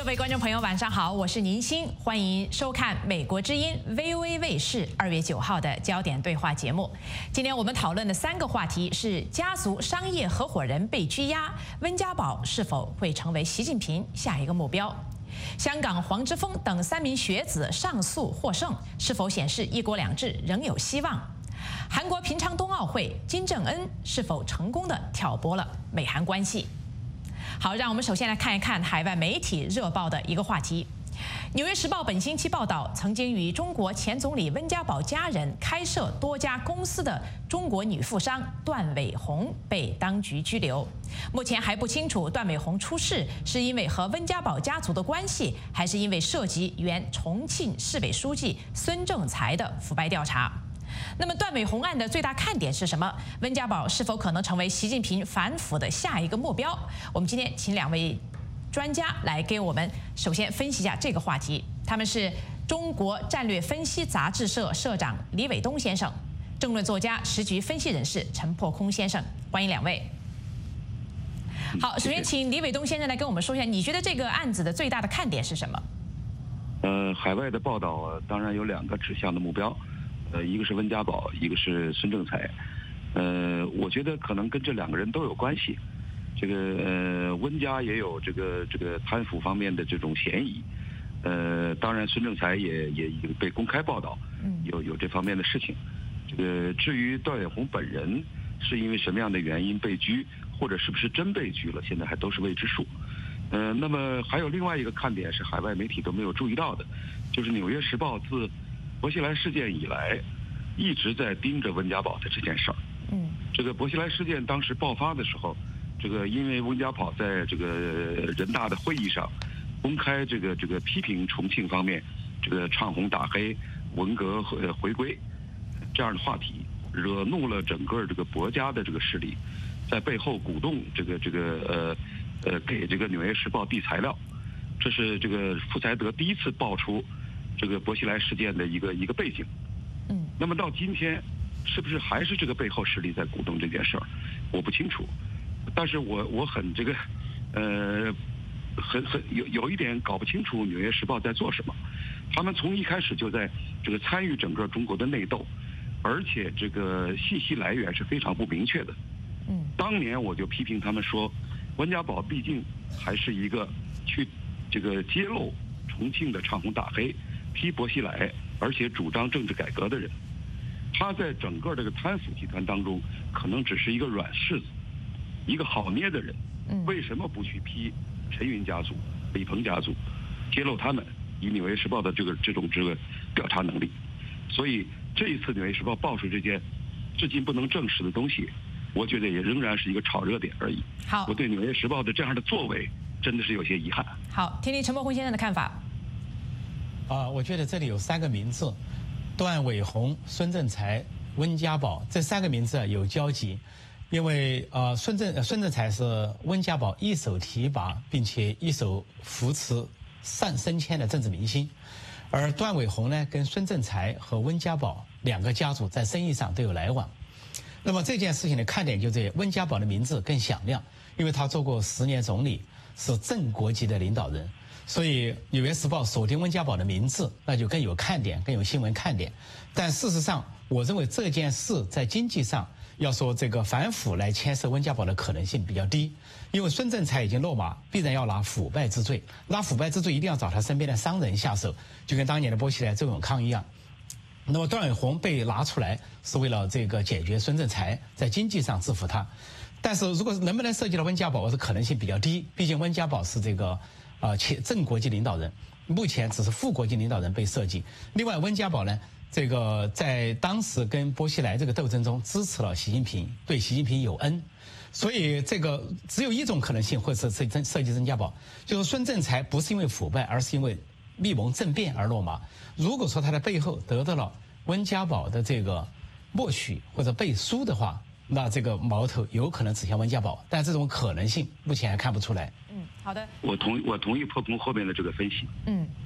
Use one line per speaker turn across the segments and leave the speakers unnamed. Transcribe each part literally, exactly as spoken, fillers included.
位观众朋友，晚上好，我是宁欣，欢迎收看美国之音 V O A 卫视二月九号的焦点对话节目。今天我们讨论的三个话题是：家族商业合伙人被拘押，温家宝是否会成为习近平下一个目标？香港黄之锋等三名学子上诉获胜，是否显示一国两制仍有希望？韩国平昌冬奥会，金正恩是否成功地挑拨了美韩关系？好，让我们首先来看一看海外媒体热报的一个话题。《纽约时报》本星期报道，曾经与中国前总理温家宝家人开设多家公司的中国女富商段伟红被当局拘留。目前还不清楚段伟红出事是因为和温家宝家族的关系，还是因为涉及原重庆市委书记孙政才的腐败调查。那么段伟红案的最大看点是什么？温家宝是否可能成为习近平反腐的下一个目标？我们今天请两位专家来给我们首先分析一下这个话题。他们是中国战略分析杂志社社长李伟东先生，政论作家、时局分析人士陈破空先生，欢迎两位。好，首先请李伟东先生来跟我们说一下，你觉得这个案子的最大的看点是什么？
呃，海外的报道啊，当然有两个指向的目标。呃，一个是温家宝，一个是孙政才。呃，我觉得可能跟这两个人都有关系。这个呃，温家也有这个这个贪腐方面的这种嫌疑。呃，当然孙政才也也已经被公开报道，有有这方面的事情。这个至于段伟红本人是因为什么样的原因被拘，或者是不是真被拘了，现在还都是未知数。呃，那么还有另外一个看点是海外媒体都没有注意到的，就是《纽约时报》自薄熙来事件以来，一直在盯着温家宝的这件事儿。嗯，这个薄熙来事件当时爆发的时候，这个因为温家宝在这个人大的会议上公开这个这个批评重庆方面这个唱红打黑、文革回回归这样的话题，惹怒了整个这个薄家的这个势力，在背后鼓动这个这个呃呃给这个《纽约时报》递材料，这是这个傅才德第一次爆出这个薄熙来事件的一个一个背景。嗯，那么到今天，是不是还是这个背后势力在鼓动这件事儿？我不清楚，但是我我很这个，呃，很很有有一点搞不清楚《纽约时报》在做什么。他们从一开始就在这个参与整个中国的内斗，而且这个信息来源是非常不明确的。嗯，当年我就批评他们说，温家宝毕竟还是一个去这个揭露重庆的唱红打黑、批薄熙来，而且主张政治改革的人，他在整个这个贪腐集团当中，可能只是一个软柿子，一个好捏的人。为什么不去批陈云家族、李鹏家族，揭露他们？以《纽约时报》的这个这种这个调查能力，所以这一次《纽约时报》爆出这件至今不能证实的东西，我觉得也仍然是一个炒热点而已。
好，
我对《纽约时报》的这样的作为真的是有些遗憾。
好，听听陈破空先生的看法。
啊，我觉得这里有三个名字，段伟红、孙政才、温家宝这三个名字有交集，因为呃孙政孙政才是温家宝一手提拔并且一手扶持上升迁的政治明星，而段伟红呢跟孙政才和温家宝两个家族在生意上都有来往。那么这件事情的看点就在温家宝的名字更响亮，因为他做过十年总理，是正国级的领导人。所以《纽约时报》锁定温家宝的名字，那就更有看点，更有新闻看点。但事实上，我认为这件事在经济上要说这个反腐来牵涉温家宝的可能性比较低，因为孙政才已经落马，必然要拿腐败之罪，拿腐败之罪一定要找他身边的商人下手，就跟当年的薄熙来、周永康一样。那么段伟红被拿出来是为了这个解决孙政才，在经济上制服他。但是如果能不能涉及到温家宝，我是可能性比较低，毕竟温家宝是这个。啊，且正国级领导人，目前只是副国级领导人被涉及。另外，温家宝呢，这个在当时跟薄熙来这个斗争中支持了习近平，对习近平有恩，所以这个只有一种可能性，或者是涉涉及温家宝，就是孙政才不是因为腐败，而是因为密谋政变而落马。如果说他的背后得到了温家宝的这个默许或者背书的话，那这个矛头有可能指向温家宝，但这种可能性目前还看不出来。
嗯，好的。
我同我同意破空后面的这个分析。
嗯，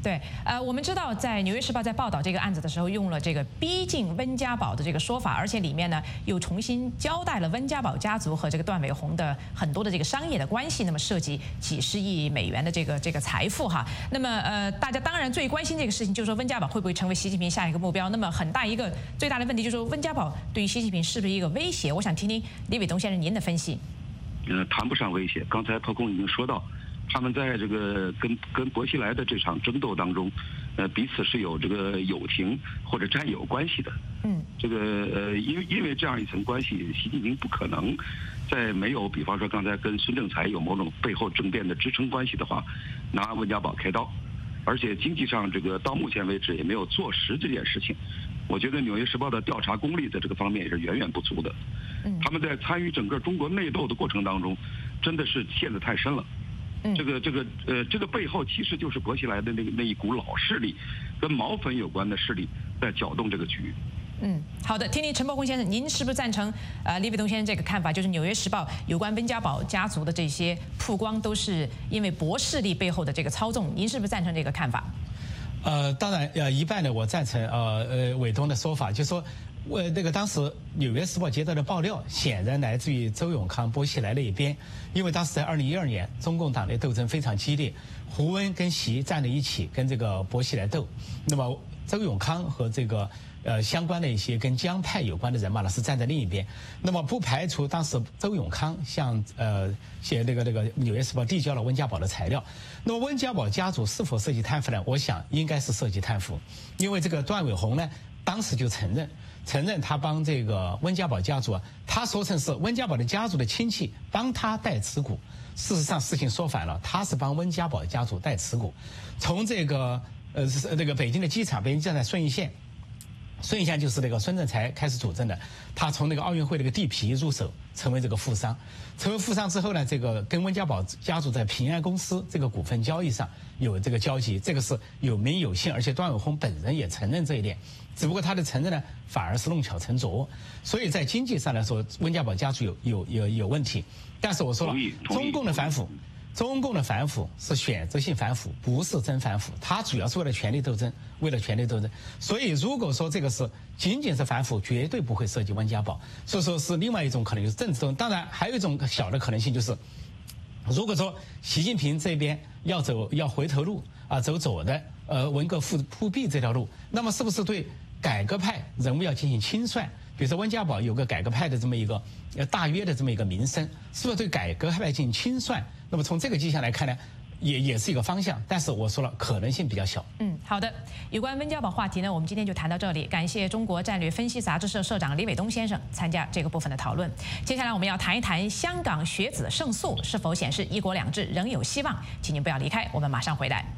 对，呃，我们知道在《纽约时报》在报道这个案子的时候，用了这个逼近温家宝的这个说法，而且里面呢又重新交代了温家宝家族和这个段伟宏的很多的这个商业的关系，那么涉及几十亿美元的这个这个财富哈。那么呃，大家当然最关心这个事情，就是说温家宝会不会成为习近平下一个目标？那么很大一个最大的问题就是说温家宝对于习近平是不是一个威胁？我想听听李伟东先生您的分析。
呃，谈不上威胁。刚才陶空已经说到，他们在这个跟跟薄熙来的这场争斗当中，呃，彼此是有这个友情或者战友关系的。
嗯，
这个呃，因为因为这样一层关系，习近平不可能在没有，比方说刚才跟孙政才有某种背后政变的支撑关系的话，拿温家宝开刀，而且经济上这个到目前为止也没有坐实这件事情。我觉得《纽约时报》的调查功力在这个方面也是远远不足的。他们在参与整个中国内斗的过程当中，真的是陷得太深了。这个这个呃，这个背后其实就是薄熙来的那个那一股老势力，跟毛粉有关的势力在搅动这个局。
嗯，好的，听听陈伯宏先生，您是不是赞成呃李伟东先生这个看法？就是《纽约时报》有关温家宝家族的这些曝光，都是因为薄势力背后的这个操纵，您是不是赞成这个看法？
呃，当然，呃，一半呢，我赞成呃呃伟东的说法，就是说，我那个当时《纽约时报》接到的爆料，显然来自于周永康、薄熙来那一边，因为当时在二零一二年，中共党内斗争非常激烈，胡温跟习站在一起跟这个薄熙来斗，那么周永康和这个呃相关的一些跟江派有关的人马呢是站在另一边，那么不排除当时周永康向呃写那个那个《纽约时报》递交了温家宝的材料。那么温家宝家族是否涉及贪腐呢？我想应该是涉及贪腐，因为这个段伟宏呢，当时就承认，承认他帮这个温家宝家族啊，他说成是温家宝的家族的亲戚帮他代持股，事实上事情说反了，他是帮温家宝家族代持股，从这个呃那个北京的机场，北京机场在顺义县。孙一线就是那个孙政才开始主政的，他从那个奥运会那个地皮入手，成为这个富商。成为富商之后呢，这个跟温家宝家族在平安公司这个股份交易上有这个交集，这个是有名有姓，而且段伟宏本人也承认这一点。只不过他的承认呢，反而是弄巧成拙。所以在经济上来说，温家宝家族有有有有问题。但是我说了，中共的反腐。中共的反腐是选择性反腐，不是真反腐，它主要是为了权力斗争，为了权力斗争。所以如果说这个是仅仅是反腐，绝对不会涉及温家宝。所以说是另外一种可能，就是政治斗争。当然还有一种小的可能性，就是如果说习近平这边要走要回头路啊，走左的呃文革复复辟这条路，那么是不是对改革派人物要进行清算？比如说温家宝有个改革派的这么一个呃大约的这么一个名声，是不是对改革派进行清算？那么从这个迹象来看呢，也也是一个方向，但是我说了，可能性比较小。
嗯，好的。有关温家宝话题呢，我们今天就谈到这里。感谢中国战略分析杂志社社长李伟东先生参加这个部分的讨论。接下来我们要谈一谈香港学子胜诉是否显示一国两制仍有希望。请您不要离开，我们马上回来。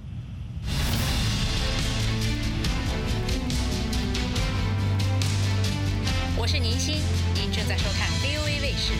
我是宁欣，您正在收看 V O A 卫视。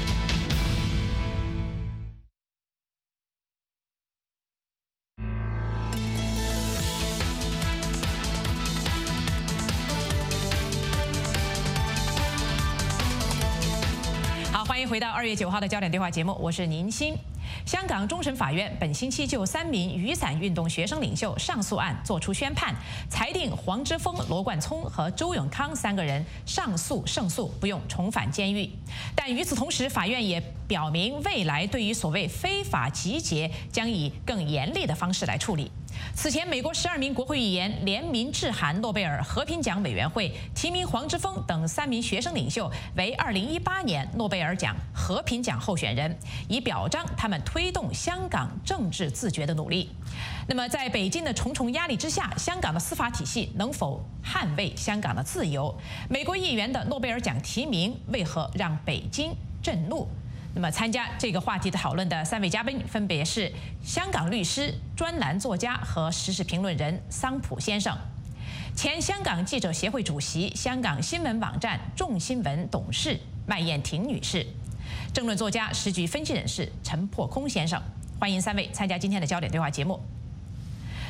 好，欢迎回到二月九号的焦点对话节目，我是宁欣。香港终审法院本星期就三名雨伞运动学生领袖上诉案作出宣判，裁定黄之锋、罗冠聪和周永康三个人上诉胜诉，不用重返监狱。但与此同时，法院也表明，未来对于所谓非法集结将以更严厉的方式来处理。此前，美国十二名国会议员联名致函诺贝尔和平奖委员会，提名黄之锋等三名学生领袖为二零一八年诺贝尔奖和平奖候选人，以表彰他们推动香港政治自觉的努力。那么，在北京的重重压力之下，香港的司法体系能否捍卫香港的自由？美国议员的诺贝尔奖提名为何让北京震怒？那么，参加这个话题的讨论的三位嘉宾分别是香港律师、专栏作家和时事评论人桑普先生，前香港记者协会主席、香港新闻网站众新闻董事麦燕婷女士，政论作家、时局分析人士陈破空先生。欢迎三位参加今天的焦点对话节目。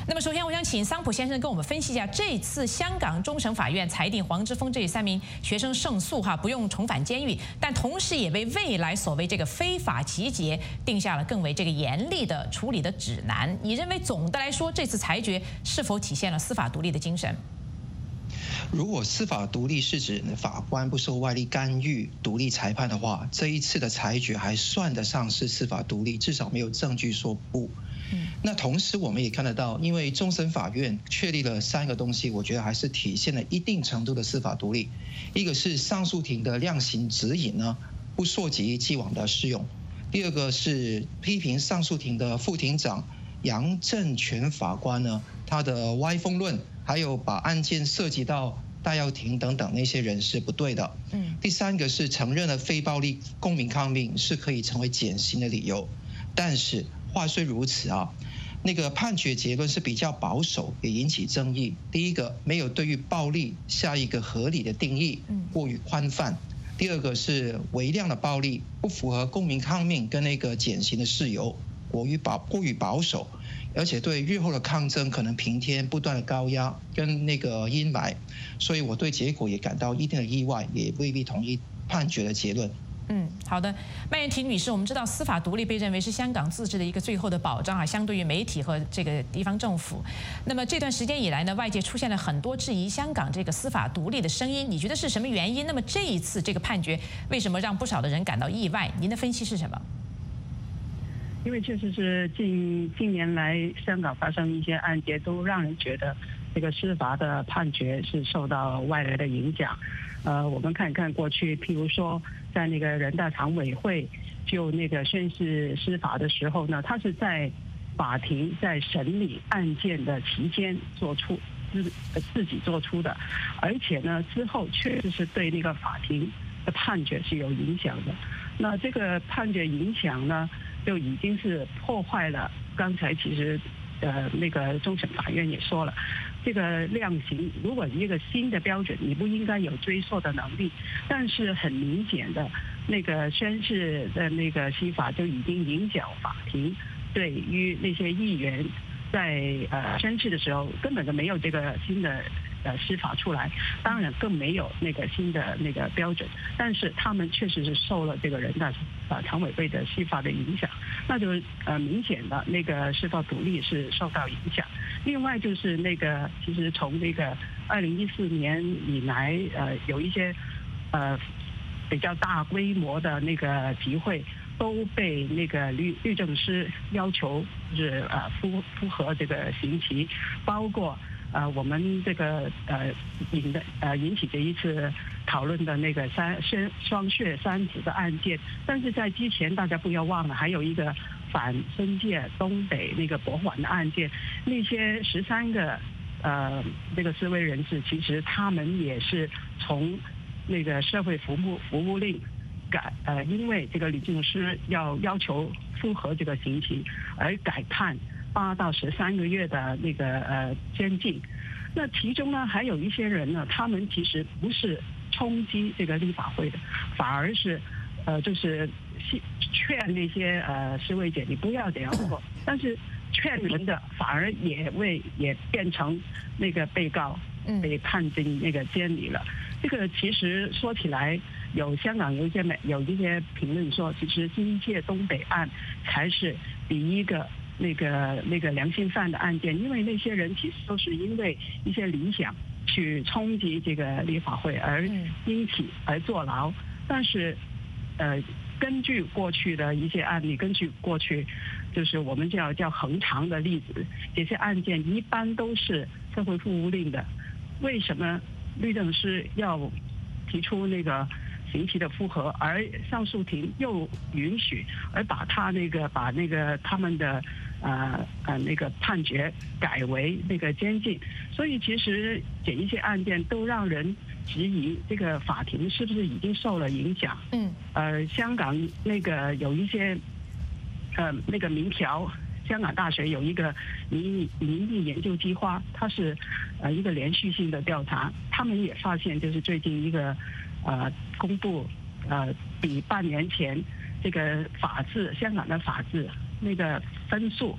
那么首先，我想请桑普先生跟我们分析一下，这次香港终审法院裁定黄之锋这三名学生胜诉哈，不用重返监狱，但同时也为未来所谓这个非法集结定下了更为这个严厉的处理的指南。你认为总的来说，这次裁决是否体现了司法独立的精神？
如果司法独立是指法官不受外力干预、独立裁判的话，这一次的裁决还算得上是司法独立，至少没有证据说不。那同时我们也看得到，因为终审法院确立了三个东西，我觉得还是体现了一定程度的司法独立。一个是上诉庭的量刑指引呢，不溯及既往的适用；第二个是批评上诉庭的副庭长杨正全法官呢，他的歪风论，还有把案件涉及到戴耀廷等等那些人是不对的。嗯。第三个是承认了非暴力公民抗命是可以成为减刑的理由，但是话虽如此啊，那个判决结论是比较保守，也引起争议。第一个，没有对于暴力下一个合理的定义，过于宽泛；第二个是微量的暴力不符合公民抗命跟那个减刑的事由，过于保过于保守，而且对日后的抗争可能平添不断的高压跟那个阴霾，所以我对结果也感到一定的意外，也未必同意判决的结论。
嗯，好的，麦燕婷女士，我们知道司法独立被认为是香港自治的一个最后的保障啊，相对于媒体和这个地方政府。那么这段时间以来呢，外界出现了很多质疑香港这个司法独立的声音，你觉得是什么原因？那么这一次这个判决为什么让不少的人感到意外？您的分析是什么？
因为确实是近近年来香港发生一些案件，都让人觉得这个司法的判决是受到外来的影响。呃，我们看一看过去，譬如说在那个人大常委会就那个宣誓司法的时候呢，他是在法庭在审理案件的期间做出自自己做出的，而且呢之后确实是对那个法庭的判决是有影响的。那这个判决影响呢，就已经是破坏了刚才其实呃那个终审法院也说了，这个量刑如果一个新的标准，你不应该有追溯的能力。但是很明显的，那个宣誓的那个司法就已经影响法庭对于那些议员在呃宣誓的时候根本就没有这个新的呃司法出来，当然更没有那个新的那个标准，但是他们确实是受了这个人大呃常委会的司法的影响，那就呃明显的那个司法独立是受到影响。另外就是那个其实从那个二零一四年以来，呃有一些呃比较大规模的那个集会都被那个律律政司要求就是呃符符合这个刑期，包括呃我们这个呃引的呃引起这一次讨论的那个三双双血三子的案件。但是在之前大家不要忘了，还有一个反申界东北那个博环的案件，那些十三个呃那个示威人士，其实他们也是从那个社会服务服务令改呃，因为这个律政司要要求符合这个刑期而改判八到十三个月的那个呃监禁。那其中呢，还有一些人呢，他们其实不是冲击这个立法会的，反而是呃就是劝那些呃示威者你不要这样做，但是劝人的反而也为也变成那个被告被判进那个监里了。这个其实说起来，有香港有一些美有一些评论说，其实新界东北案才是第一个那个那个良心犯的案件，因为那些人其实都是因为一些理想去冲击这个立法会而因此而坐牢。但是呃根据过去的一些案例，根据过去就是我们叫叫恒常的例子，这些案件一般都是社会服务令的。为什么律政司要提出那个刑期的复核，而上诉庭又允许，而把他那个把那个他们的呃呃那个判决改为那个监禁？所以其实这一些案件都让人质疑这个法庭是不是已经受了影响。嗯，呃，香港那个有一些呃那个民调。香港大学有一个民意民意研究计划，它是呃一个连续性的调查，他们也发现就是最近一个呃公布呃比半年前这个法治香港的法治那个分数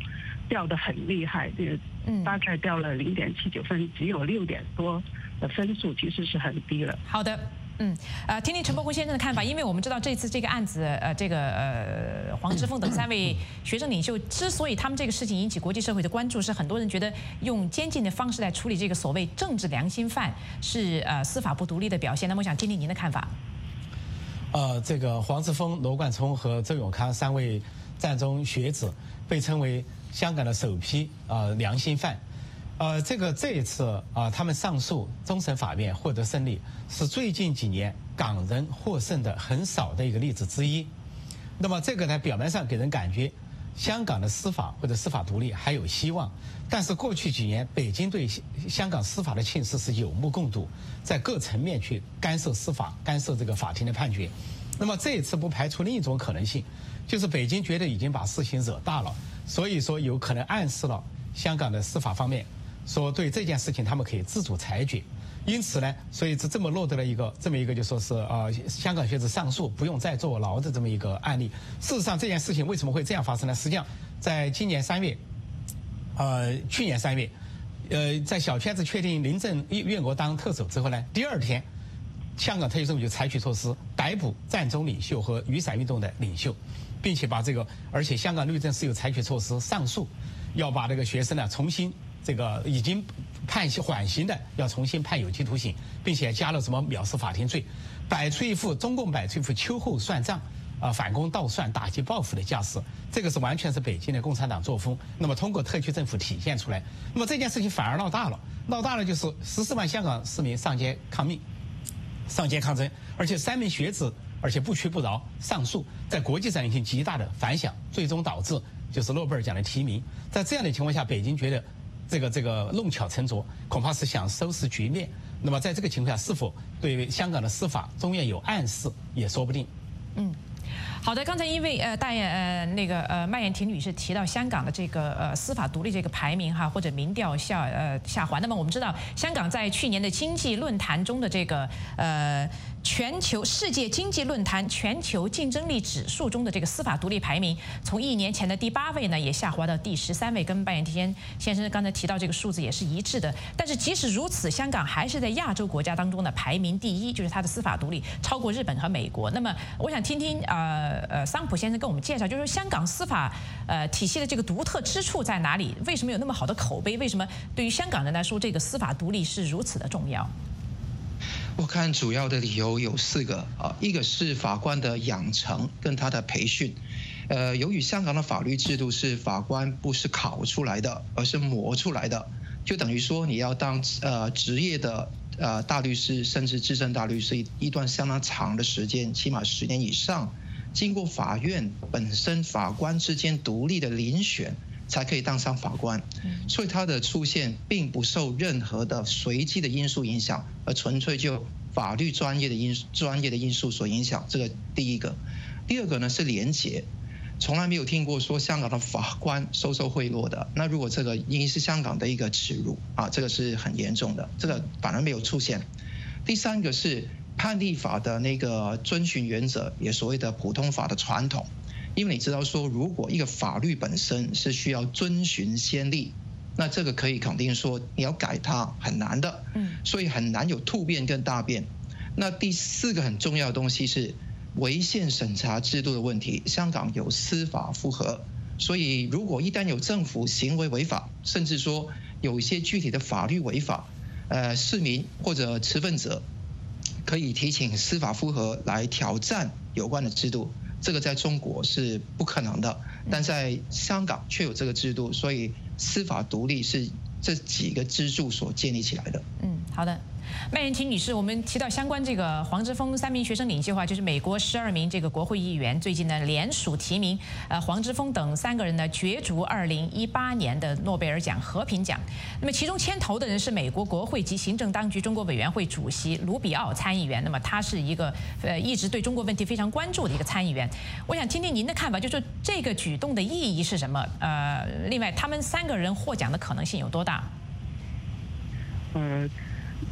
掉得很厉害，这个大概掉了零点七九分，只有六点多的分数，其实是很低了。
好的。嗯，呃，听听陈伯宏先生的看法，因为我们知道这次这个案子，呃，这个呃黄之锋等三位学生领袖之所以他们这个事情引起国际社会的关注，是很多人觉得用监禁的方式来处理这个所谓政治良心犯是呃司法不独立的表现。那么我想听听您的看法。
呃，这个黄之锋、罗冠聪和周永康三位战中学子被称为香港的首批呃良心犯。呃，这个这一次啊、呃，他们上诉终审法院获得胜利，是最近几年港人获胜的很少的一个例子之一。那么这个呢，表面上给人感觉香港的司法或者司法独立还有希望，但是过去几年北京对香港司法的侵蚀是有目共睹，在各层面去干涉司法、干涉这个法庭的判决。那么这一次不排除另一种可能性，就是北京觉得已经把事情惹大了，所以说有可能暗示了香港的司法方面。说对这件事情他们可以自主裁决，因此呢，所以这这么落得了一个这么一个就说是呃香港学子上诉不用再坐牢的这么一个案例。事实上这件事情为什么会这样发生呢？实际上在今年三月，呃去年三月，呃在小圈子确定林郑月娥当特首之后呢，第二天，香港特区政府就采取措施逮捕战中领袖和雨伞运动的领袖，并且把这个而且香港律政司有采取措施上诉，要把这个学生呢重新。这个已经判缓刑的要重新判有期徒刑，并且加了什么藐视法庭罪，摆出一副中共摆出一副秋后算账啊、呃、反攻倒算、打击报复的架势，这个是完全是北京的共产党作风。那么通过特区政府体现出来，那么这件事情反而闹大了，闹大了就是十四万香港市民上街抗命、上街抗争，而且三名学子而且不屈不挠上诉，在国际上引起极大的反响，最终导致就是诺贝尔奖的提名。在这样的情况下，北京觉得。这个这个弄巧成拙，恐怕是想收拾局面。那么在这个情况下，是否对香港的司法中院有暗示，也说不定。
嗯。好的，刚才因为呃大雁呃那个呃麦燕婷女士提到香港的这个呃司法独立这个排名哈，或者民调下呃下滑。那么我们知道，香港在去年的经济论坛中的这个呃全球世界经济论坛全球竞争力指数中的这个司法独立排名，从一年前的第八位呢，也下滑到第十三位，跟麦燕婷先生刚才提到这个数字也是一致的。但是即使如此，香港还是在亚洲国家当中呢排名第一，就是它的司法独立超过日本和美国。那么我想听听呃。呃，桑普先生跟我们介绍，就是说香港司法呃体系的这个独特之处在哪里？为什么有那么好的口碑？为什么对于香港人来说，这个司法独立是如此的重要？
我看主要的理由有四个啊，一个是法官的养成跟他的培训。呃，由于香港的法律制度是法官不是考出来的，而是磨出来的，就等于说你要当呃职业的。呃，大律师甚至资深大律师一段相当长的时间，起码十年以上，经过法院本身法官之间独立的遴选，才可以当上法官。所以他的出现并不受任何的随机的因素影响，而纯粹就法律专业的因专业的因素所影响。这个第一个，第二个呢是廉洁。从来没有听过说香港的法官收受贿赂的，那如果这个应是香港的一个耻辱啊，这个是很严重的，这个反而没有出现。第三个是判例法的那个遵循原则，也所谓的普通法的传统，因为你知道说，如果一个法律本身是需要遵循先例，那这个可以肯定说你要改它很难的，嗯，所以很难有突变跟大变。那第四个很重要的东西是。违宪审查制度的问题，香港有司法复核，所以如果一旦有政府行为违法，甚至说有一些具体的法律违法，呃，市民或者持份者可以提请司法复核来挑战有关的制度，这个在中国是不可能的，但在香港却有这个制度，所以司法独立是这几个支柱所建立起来的。
嗯，好的。麦燕婷女士，我们提到相关这个黄之锋三名学生领袖啊，就是美国十二名这个国会议员最近呢联署提名呃黄之锋等三个人呢角逐二零一八年的诺贝尔奖和平奖。那么其中牵头的人是美国国会及行政当局中国委员会主席卢比奥参议员。那么他是一个呃一直对中国问题非常关注的一个参议员。我想听听您的看法，就是这个举动的意义是什么？呃，另外他们三个人获奖的可能性有多大？
呃。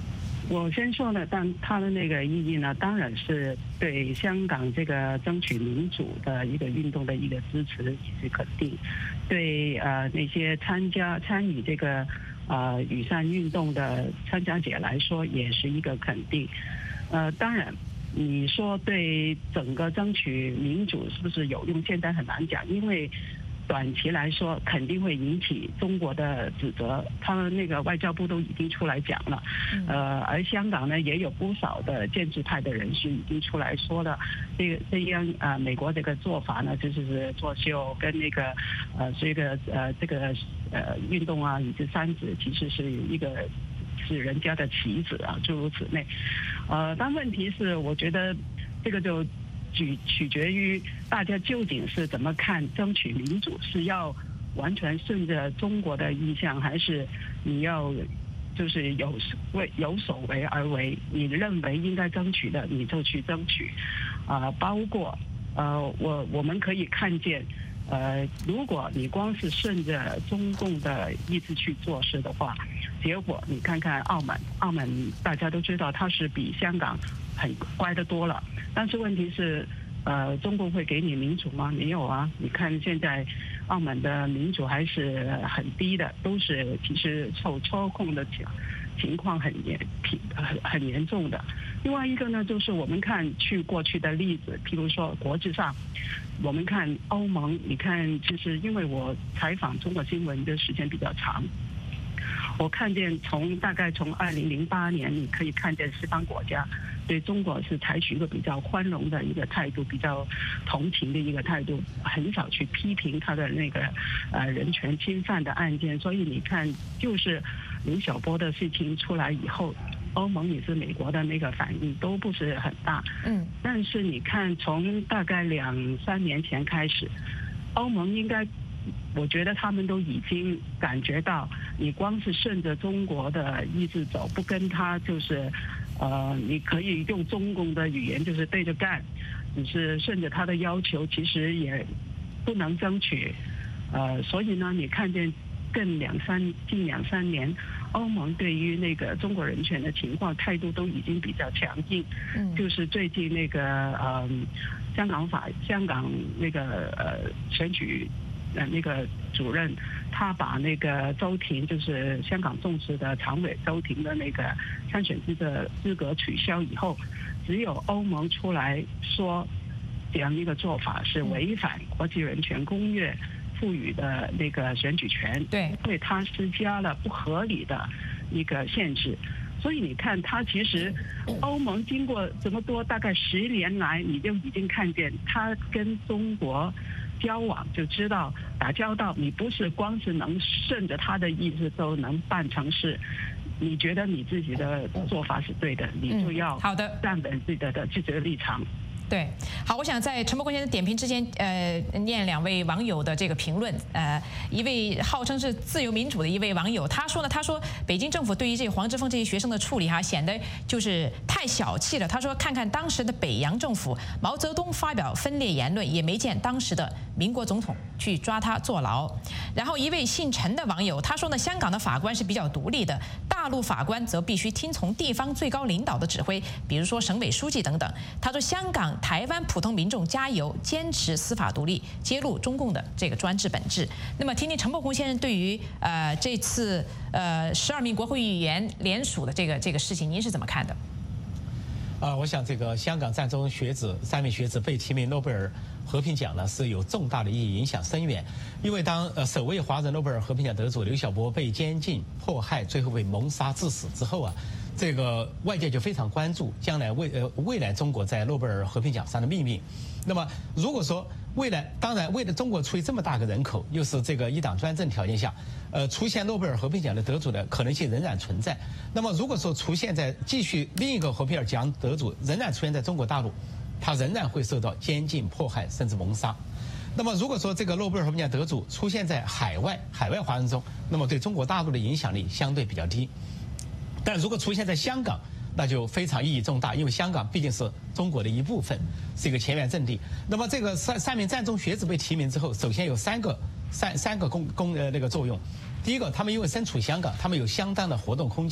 我先说呢，但他的那个意义呢，当然是对香港这个争取民主的一个运动的一个支持以及肯定，对呃那些参加参与这个呃雨伞运动的参加者来说，也是一个肯定。呃，当然，你说对整个争取民主是不是有用，现在很难讲，因为短期来说肯定会引起中国的指责，他们那个外交部都已经出来讲了，呃，而香港呢也有不少的建制派的人士已经出来说了，这个这样呃美国这个做法呢，就是作秀跟那个呃这个呃这个呃运动啊以及三子其实是一个是人家的棋子啊，诸如此类，呃，但问题是我觉得这个就。取取决于大家究竟是怎么看争取民主，是要完全顺着中国的意向，还是你要就是有为有所为而为？你认为应该争取的，你就去争取，啊、呃，包括呃，我我们可以看见，呃，如果你光是顺着中共的意志去做事的话，结果你看看澳门，澳门大家都知道它是比香港很乖得多了。但是问题是，呃，中共会给你民主吗？没有啊！你看现在澳门的民主还是很低的，都是其实受操控的情情况很严很很严重的。另外一个呢，就是我们看去过去的例子，譬如说国际上，我们看欧盟，你看就是因为我采访中国新闻的时间比较长。我看见从大概从二零零八年，你可以看见西方国家对中国是采取一个比较宽容的一个态度，比较同情的一个态度，很少去批评他的那个呃人权侵犯的案件。所以你看，就是刘晓波的事情出来以后，欧盟也是美国的那个反应都不是很大。嗯，但是你看，从大概两三年前开始，欧盟应该。我觉得他们都已经感觉到，你光是顺着中国的意志走，不跟他就是，呃，你可以用中共的语言就是对着干，只是顺着他的要求，其实也不能争取。呃，所以呢，你看见近两三近两三年，欧盟对于那个中国人权的情况态度都已经比较强硬。嗯，就是最近那个呃，香港法香港那个呃选举。呃，那个主任他把那个周庭，就是香港众志的常委周庭的那个参选资的资格取消以后，只有欧盟出来说，这样一个做法是违反国际人权公约赋予的那个选举权，对，对他施加了不合理的一个限制。所以你看，他其实欧盟经过这么多大概十年来，你就已经看见他跟中国。交往就知道打交道，你不是光是能顺着他的意思都能办成事。你觉得你自己的做法是对的，你就要好的站稳自己的自己的立场。
对，好，我想在陈伯公先生点评之前，呃，念两位网友的这个评论。呃，一位号称是自由民主的一位网友，他说呢，他说北京政府对于这个黄之锋这些学生的处理哈、啊，显得就是太小气了。他说，看看当时的北洋政府，毛泽东发表分裂言论，也没见当时的民国总统去抓他坐牢。然后一位姓陈的网友，他说呢，香港的法官是比较独立的，大陆法官则必须听从地方最高领导的指挥，比如说省委书记等等。他说，香港。台湾普通民众加油，坚持司法独立，揭露中共的这个专制本质。那么，听听陈伯宏先生对于呃这次呃十二名国会议员联署的这个这个事情，您是怎么看的？
啊、呃，我想这个香港战中学子三名学子被提名诺贝尔和平奖呢，是有重大的意义，影响深远。因为当呃首位华人诺贝尔和平奖得主刘晓波被监禁、迫害，最后被谋杀致死之后啊。这个外界就非常关注将来未呃未来中国在诺贝尔和平奖上的命运。那么如果说未来，当然为了中国处于这么大个人口，又是这个一党专政条件下，呃出现诺贝尔和平奖的得主的可能性仍然存在。那么如果说出现在继续另一个和平奖得主仍然出现在中国大陆，他仍然会受到监禁、迫害甚至谋杀。那么如果说这个诺贝尔和平奖得主出现在海外海外华人中，那么对中国大陆的影响力相对比较低。但如果出现在香港，那就非常意义重大，因为香港毕竟是中国的一部分，是一个前沿阵地。那么这个三三名战中学子被提名之后，首先有三个三三个功功呃那个作用。第一个，他们因为身处香港，他们有相当的活动空间，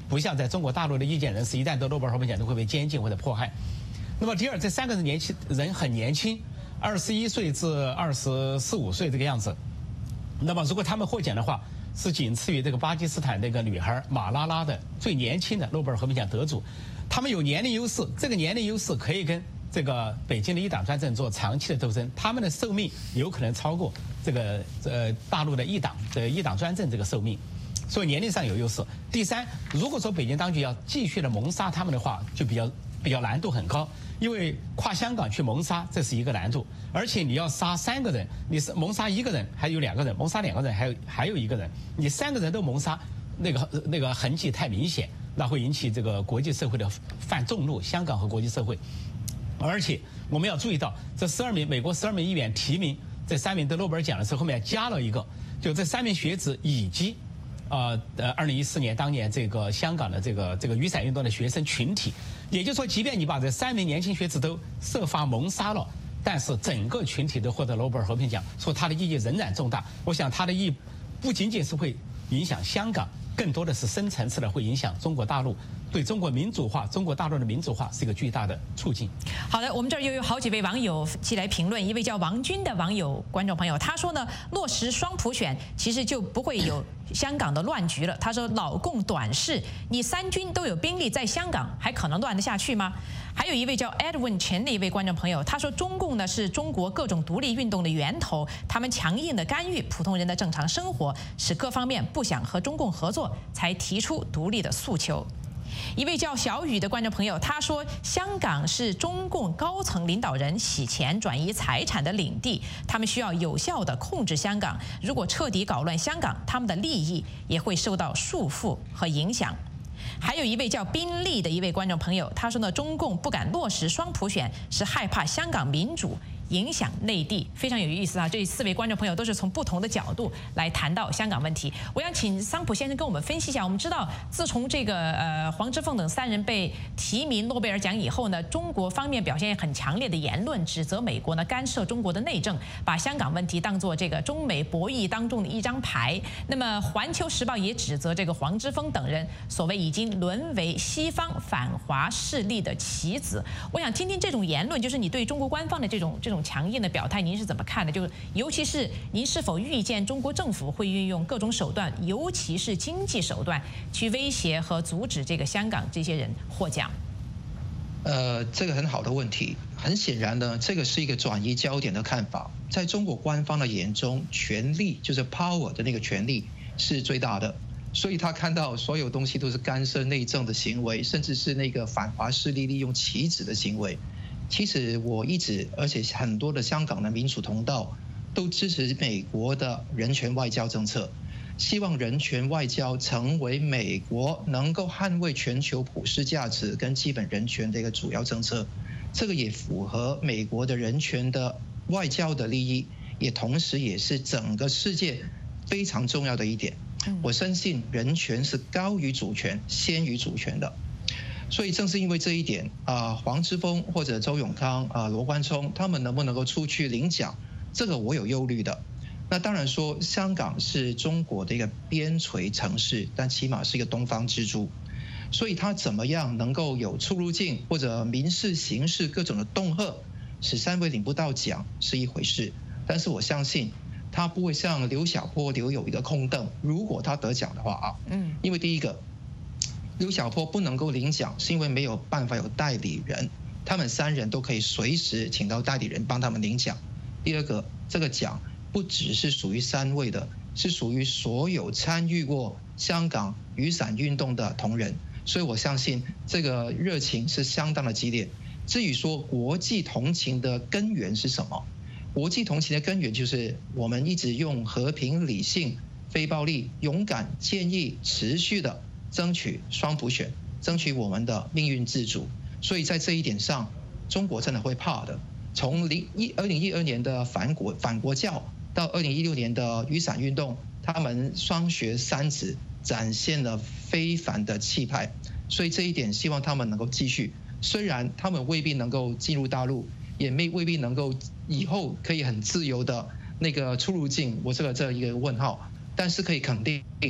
不像在中国大陆的意见人士，一旦得诺贝尔和平奖都会被监禁或者迫害。那么第二，这三个人年轻人很年轻，二十一岁至二十四五岁这个样子。那么如果他们获奖的话，是仅次于这个巴基斯坦那个女孩马拉拉的最年轻的诺贝尔和平奖得主。他们有年龄优势，这个年龄优势可以跟这个北京的一党专政做长期的斗争，他们的寿命有可能超过这个呃大陆的一党的一党专政这个寿命，所以年龄上有优势。第三，如果说北京当局要继续的蒙杀他们的话，就比较比较难度很高，因为跨香港去蒙杀这是一个难度，而且你要杀三个人，你是蒙杀一个人还有两个人，蒙杀两个人还有还有一个人，你三个人都蒙杀，那个那个痕迹太明显，那会引起这个国际社会的犯众怒，香港和国际社会。而且我们要注意到，这十二名美国十二名议员提名这三名得诺贝尔奖的时候，后面加了一个，就这三名学子以及，呃呃，二零一四年当年这个香港的这个这个雨伞运动的学生群体，也就是说，即便你把这三名年轻学子都设法谋杀了，但是整个群体都获得诺贝尔和平奖，说它的意义仍然重大。我想它的意义不仅仅是会影响香港，更多的是深层次的会影响中国大陆。对中国民主化，中国大陆的民主化是一个巨大的促进。
好的，我们这儿又有好几位网友寄来评论，一位叫王军的网友观众朋友，他说呢，落实双普选其实就不会有香港的乱局了。他说老共短视，你三军都有兵力在香港，还可能乱得下去吗？还有一位叫 Edwin 陈的一位观众朋友，他说中共呢是中国各种独立运动的源头，他们强硬的干预普通人的正常生活，使各方面不想和中共合作，才提出独立的诉求。一位叫小雨的观众朋友，他说香港是中共高层领导人洗钱转移财产的领地，他们需要有效地控制香港，如果彻底搞乱香港，他们的利益也会受到束缚和影响。还有一位叫宾利的一位观众朋友，他说呢，中共不敢落实双普选，是害怕香港民主影响内地。非常有意思啊！这四位观众朋友都是从不同的角度来谈到香港问题。我想请桑普先生跟我们分析一下。我们知道，自从这个呃黄之锋等三人被提名诺贝尔奖以后呢，中国方面表现很强烈的言论，指责美国呢干涉中国的内政，把香港问题当作这个中美博弈当中的一张牌。那么《环球时报》也指责这个黄之锋等人所谓已经沦为西方反华势力的棋子。我想听听这种言论，就是你对中国官方的这种这种强硬的表态，您是怎么看的？就是尤其是您是否预见中国政府会运用各种手段，尤其是经济手段，去威胁和阻止这个香港这些人获奖？
呃，这个很好的问题。很显然呢，这个是一个转移焦点的看法。在中国官方的眼中，权力就是 power 的那个权力是最大的，所以他看到所有东西都是干涉内政的行为，甚至是那个反华势力利用棋子的行为。其实我一直，而且很多的香港的民主同道都支持美国的人权外交政策，希望人权外交成为美国能够捍卫全球普世价值跟基本人权的一个主要政策。这个也符合美国的人权的外交的利益，也同时也是整个世界非常重要的一点。我深信人权是高于主权、先于主权的。所以正是因为这一点啊，黄之锋或者周永康啊、罗冠聪他们能不能够出去领奖，这个我有忧虑的。那当然说，香港是中国的一个边陲城市，但起码是一个东方之珠，所以他怎么样能够有出入境或者民事、刑事各种的恫吓，使三位领不到奖是一回事。但是我相信他不会像刘晓波留有一个空凳，如果他得奖的话啊，嗯，因为第一个。刘晓波不能够领奖，是因为没有办法有代理人，他们三人都可以随时请到代理人帮他们领奖。第二个，这个奖不只是属于三位的，是属于所有参与过香港雨伞运动的同仁，所以我相信这个热情是相当的激烈。至于说国际同情的根源是什么，国际同情的根源就是我们一直用和平、理性、非暴力、勇敢、建议、持续的争取双普选，争取我们的命运自主。所以在这一点上，中国真的会怕的。从零一二零一二年的反国反国教到二零一六年的雨伞运动，他们双学三子展现了非凡的气派。所以这一点希望他们能够继续。虽然他们未必能够进入大陆，也未未必能够以后可以很自由的那个出入境，我这个这一个问号。但是可以肯定，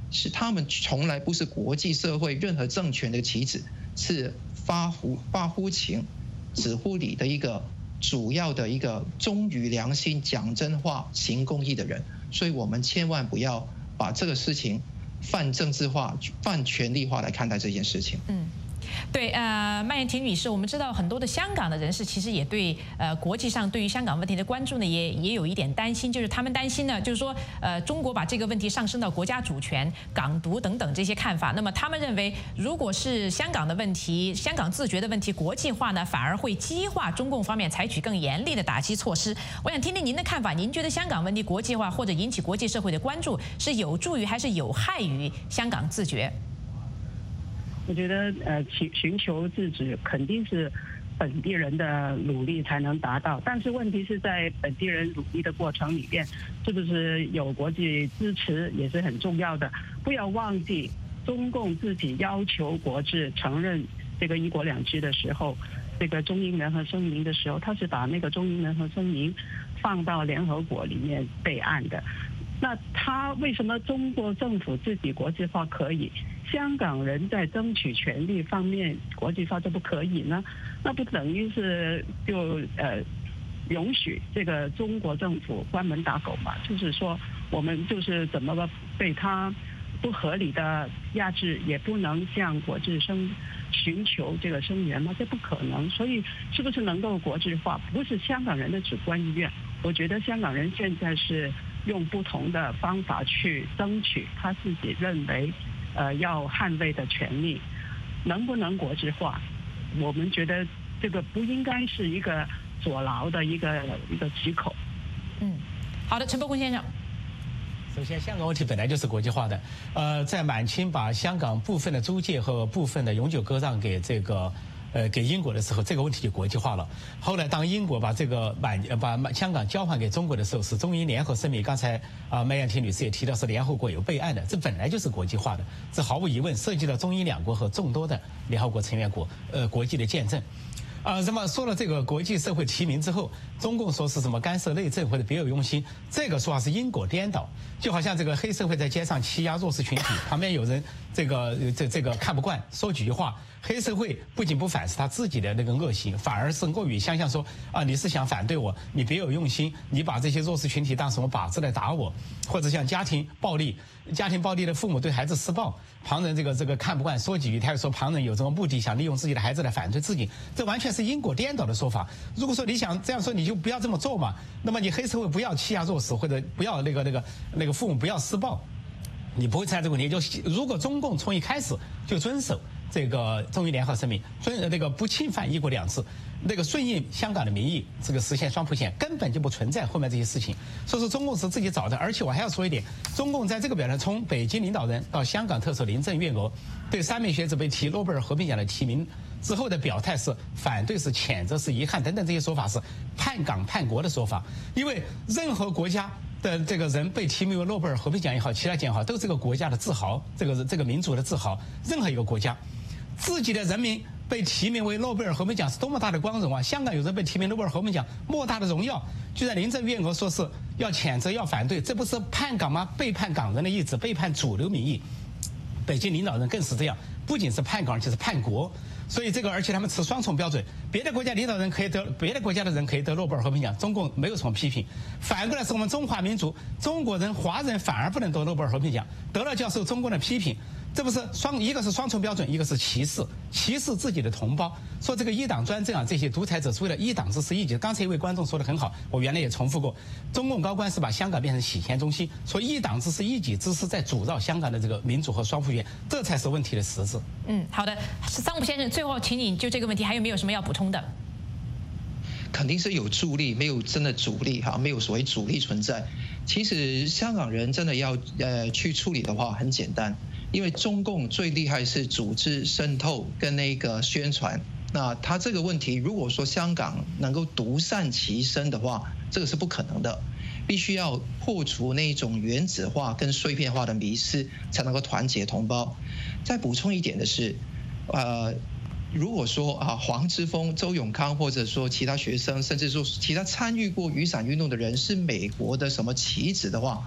是他们从来不是国际社会任何政权的棋子，是发乎发乎情，止乎礼的一个主要的一个忠于良心、讲真话、行公义的人。所以我们千万不要把这个事情泛政治化、泛权力化来看待这件事情。
嗯。对，呃，麦燕婷女士，我们知道很多的香港的人士其实也对呃国际上对于香港问题的关注呢，也也有一点担心，就是他们担心呢，就是说呃中国把这个问题上升到国家主权、港独等等这些看法。那么他们认为，如果是香港的问题、香港自觉的问题国际化呢，反而会激化中共方面采取更严厉的打击措施。我想听听您的看法，您觉得香港问题国际化或者引起国际社会的关注，是有助于还是有害于香港自觉？
我觉得，呃，寻寻求自治肯定是本地人的努力才能达到，但是问题是在本地人努力的过程里边，是不是有国际支持也是很重要的。不要忘记，中共自己要求国际承认这个一国两制的时候，这个中英联合声明的时候，他是把那个中英联合声明放到联合国里面备案的。那他为什么中国政府自己国际化可以，香港人在争取权利方面国际化就不可以呢？那不等于是就呃允许这个中国政府关门打狗嘛？就是说我们就是怎么被他不合理的压制，也不能向国际声寻求这个声援吗？这不可能。所以是不是能够国际化，不是香港人的主观意愿。我觉得香港人现在是用不同的方法去争取他自己认为呃要捍卫的权利。能不能国际化，我们觉得这个不应该是一个坐牢的一个一个藉口。
嗯，好的，陈伯坤先生。
首先，香港问题本来就是国际化的。呃，在满清把香港部分的租界和部分的永久割让给这个呃给英国的时候，这个问题就国际化了。后来，当英国把这个满呃把香港交还给中国的时候，是中英联合声明。刚才啊，麦燕婷女士也提到是联合国有备案的，这本来就是国际化的，这毫无疑问涉及到中英两国和众多的联合国成员国呃国际的见证。啊，那么说了这个国际社会提名之后，中共说是什么干涉内政或者别有用心，这个说法是因果颠倒，就好像这个黑社会在街上欺压弱势群体，旁边有人这个这这个看不惯，说几句话，黑社会不仅不反思他自己的那个恶行，反而是恶语相向说啊，你是想反对我，你别有用心，你把这些弱势群体当什么靶子来打我，或者像家庭暴力，家庭暴力的父母对孩子施暴，旁人这个这个看不惯，说几句他又说旁人有什么目的，想利用自己的孩子来反对自己，这完全是因果颠倒的说法。如果说你想这样说，你就不要这么做嘛。那么你黑社会不要欺压弱势，或者不要那个那个那个父母不要施暴，你不会产生这个问题。就如果中共从一开始就遵守这个中英联合声明，遵那个不侵犯一国两制，那个顺应香港的民意，这个实现双普选，根本就不存在后面这些事情。所以说中共是自己找的。而且我还要说一点，中共在这个表现，从北京领导人到香港特首林郑月娥对三名学者被提诺贝尔和平奖的提名之后的表态是反对、是谴责、是遗憾等等，这些说法是叛港叛国的说法。因为任何国家的这个人被提名为诺贝尔和平奖也好，其他奖也好，都是这个国家的自豪，这个这个民族的自豪。任何一个国家自己的人民被提名为诺贝尔和平奖是多么大的光荣啊！香港有人被提名诺贝尔和平奖，莫大的荣耀。居然林郑月娥说是要谴责、要反对，这不是叛港吗？背叛港人的意志，背叛主流民意。北京领导人更是这样，不仅是叛港，而且是叛国。所以这个，而且他们持双重标准，别的国家领导人可以得，别的国家的人可以得诺贝尔和平奖，中共没有什么批评。反过来是我们中华民族，中国人、华人反而不能得诺贝尔和平奖，得了就要受中共的批评。这不是双，一个是双重标准，一个是歧视，歧视自己的同胞。说这个一党专政啊，这些独裁者是为了一党之私一己。刚才一位观众说的很好，我原来也重复过，中共高官是把香港变成洗钱中心，说一党之私一己之私在阻挠香港的这个民主和双普选，这才是问题的实质。
嗯，好的，桑普先生，最后请你就这个问题还有没有什么要补充的？
肯定是有助力，没有真的主力哈，没有所谓主力存在。其实香港人真的要呃去处理的话，很简单。因为中共最厉害是组织渗透跟那个宣传，那他这个问题，如果说香港能够独善其身的话，这个是不可能的，必须要破除那种原子化跟碎片化的迷思，才能够团结同胞。再补充一点的是，呃，如果说啊黄之锋、周永康，或者说其他学生，甚至说其他参与过雨伞运动的人是美国的什么棋子的话，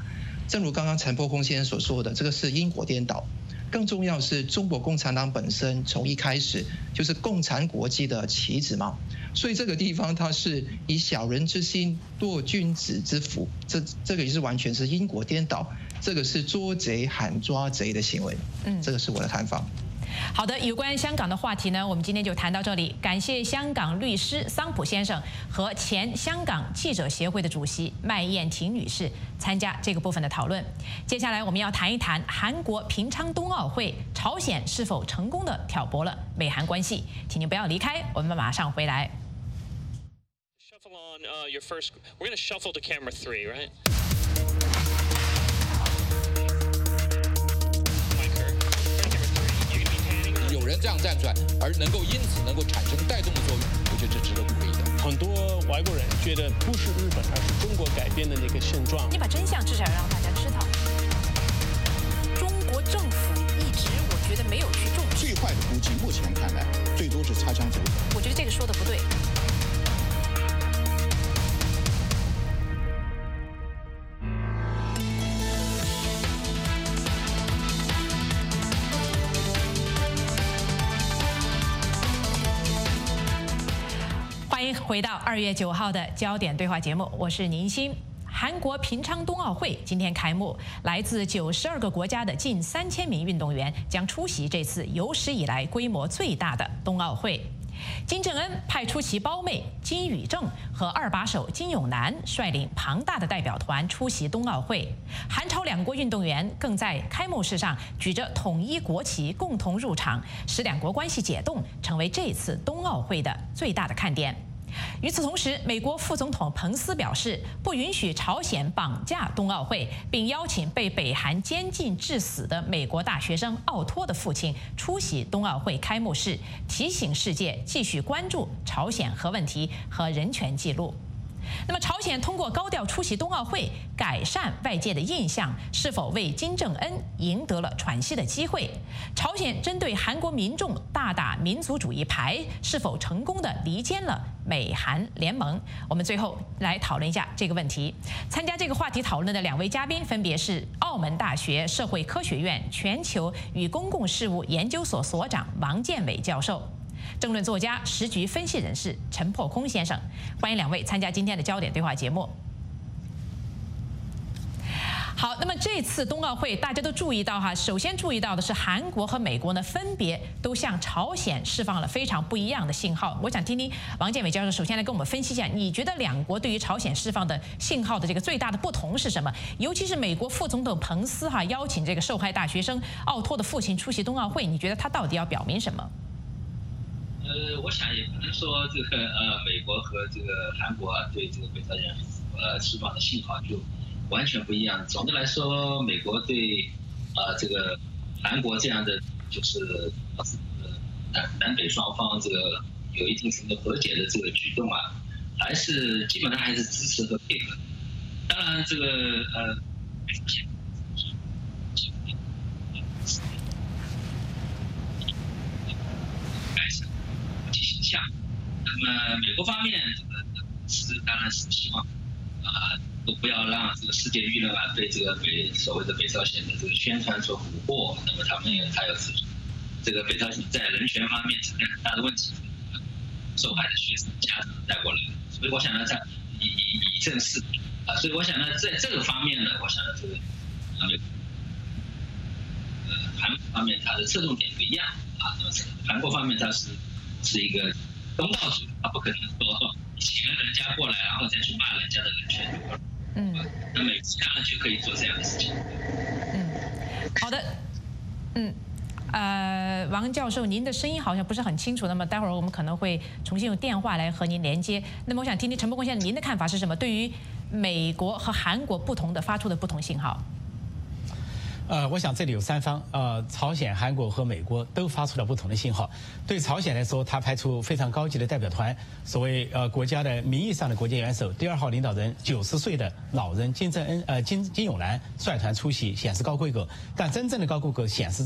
正如刚刚陈伯空先生所说的，这个是因果颠倒。更重要是中国共产党本身从一开始就是共产国际的棋子嘛，所以这个地方它是以小人之心度君子之腹，这这个也是完全是因果颠倒，这个是捉贼喊抓贼的行为。嗯，这个是我的看法。
好的，有关香港的话题呢，我们今天就谈到这里。感谢香港律师桑普先生和前香港记者协会的主席麦燕婷女士参加这个部分的讨论。接下来我们要谈一谈韩国平昌冬奥会，朝鲜是否成功的挑拨了美韩关系？请您不要离开，我们马上回来。
Shuffle on uh, your first. We're going to shuffle to camera three, right?
有人这样站出来，而能够因此能够产生带动的作用，我觉得这值得鼓励的。
很多外国人觉得不是日本，而是中国改变的那个现状。
你把真相至少要让大家知道。中国政府一直我觉得没有去重视。
最坏的估计，目前看来，最多是擦枪走火。
我觉得这个说的不对。欢迎回到二月九号的焦点对话节目，我是宁欣。韩国平昌冬奥会今天开幕，来自九十二个国家的近三千名运动员将出席这次有史以来规模最大的冬奥会。金正恩派出其胞妹金宇正和二把手金永南率领庞大的代表团出席冬奥会，韩朝两国运动员更在开幕式上举着统一国旗共同入场，使两国关系解冻成为这次冬奥会的最大的看点。与此同时，美国副总统彭斯表示，不允许朝鲜绑架冬奥会，并邀请被北韩监禁致死的美国大学生奥托的父亲出席冬奥会开幕式，提醒世界继续关注朝鲜核问题和人权记录。那么，朝鲜通过高调出席冬奥会，改善外界的印象，是否为金正恩赢得了喘息的机会？朝鲜针对韩国民众大打民族主义牌，是否成功的离间了美韩联盟？我们最后来讨论一下这个问题。参加这个话题讨论的两位嘉宾分别是澳门大学社会科学院全球与公共事务研究所所长王建伟教授，政论作家、时局分析人士陈破空先生。欢迎两位参加今天的焦点对话节目。好，那么这次冬奥会大家都注意到哈，首先注意到的是韩国和美国呢分别都向朝鲜释放了非常不一样的信号。我想听听王建伟教授首先来跟我们分析一下，你觉得两国对于朝鲜释放的信号的这个最大的不同是什么？尤其是美国副总统彭斯哈邀请这个受害大学生奥托的父亲出席冬奥会，你觉得他到底要表明什么？
呃，我想也不能说这个呃，美国和这个韩国啊，对这个北朝鲜呃释放的信号就完全不一样。总的来说，美国对呃这个韩国这样的就是呃南南北双方这个有一定程度和解的这个举动啊，还是基本上还是支持和配合。当然，这个呃北朝鲜。那么美国方面，这个是当然是希望，啊、呃，都不要让这个世界舆论啊被这个北所谓的北朝鲜的这个宣传所蛊惑。那么他们也他要指出，这个北朝鲜在人权方面存在很大的问题，受害的学生家长带过来，所以我想呢，他以以以正视啊，所以我想呢，在这个方面呢，我想呢，这个呃呃韩国方面它的侧重点不一样啊，那么韩国方面它是是一个。公道主义，他不可能说请了人家过来，然后再去骂人家的人权。嗯，那美国当然就可以做这样的事情。
嗯，好的，嗯，呃，王教授，您的声音好像不是很清楚，那么待会儿我们可能会重新用电话来和您连接。那么我想听听陈伯公先生您的看法是什么？对于美国和韩国不同的发出的不同信号。
呃，我想这里有三方，呃，朝鲜、韩国和美国都发出了不同的信号。对朝鲜来说，他派出非常高级的代表团，所谓呃国家的名义上的国家元首，第二号领导人九十岁的老人金正恩，呃金金永南率团出席，显示高规格。但真正的高规格显示在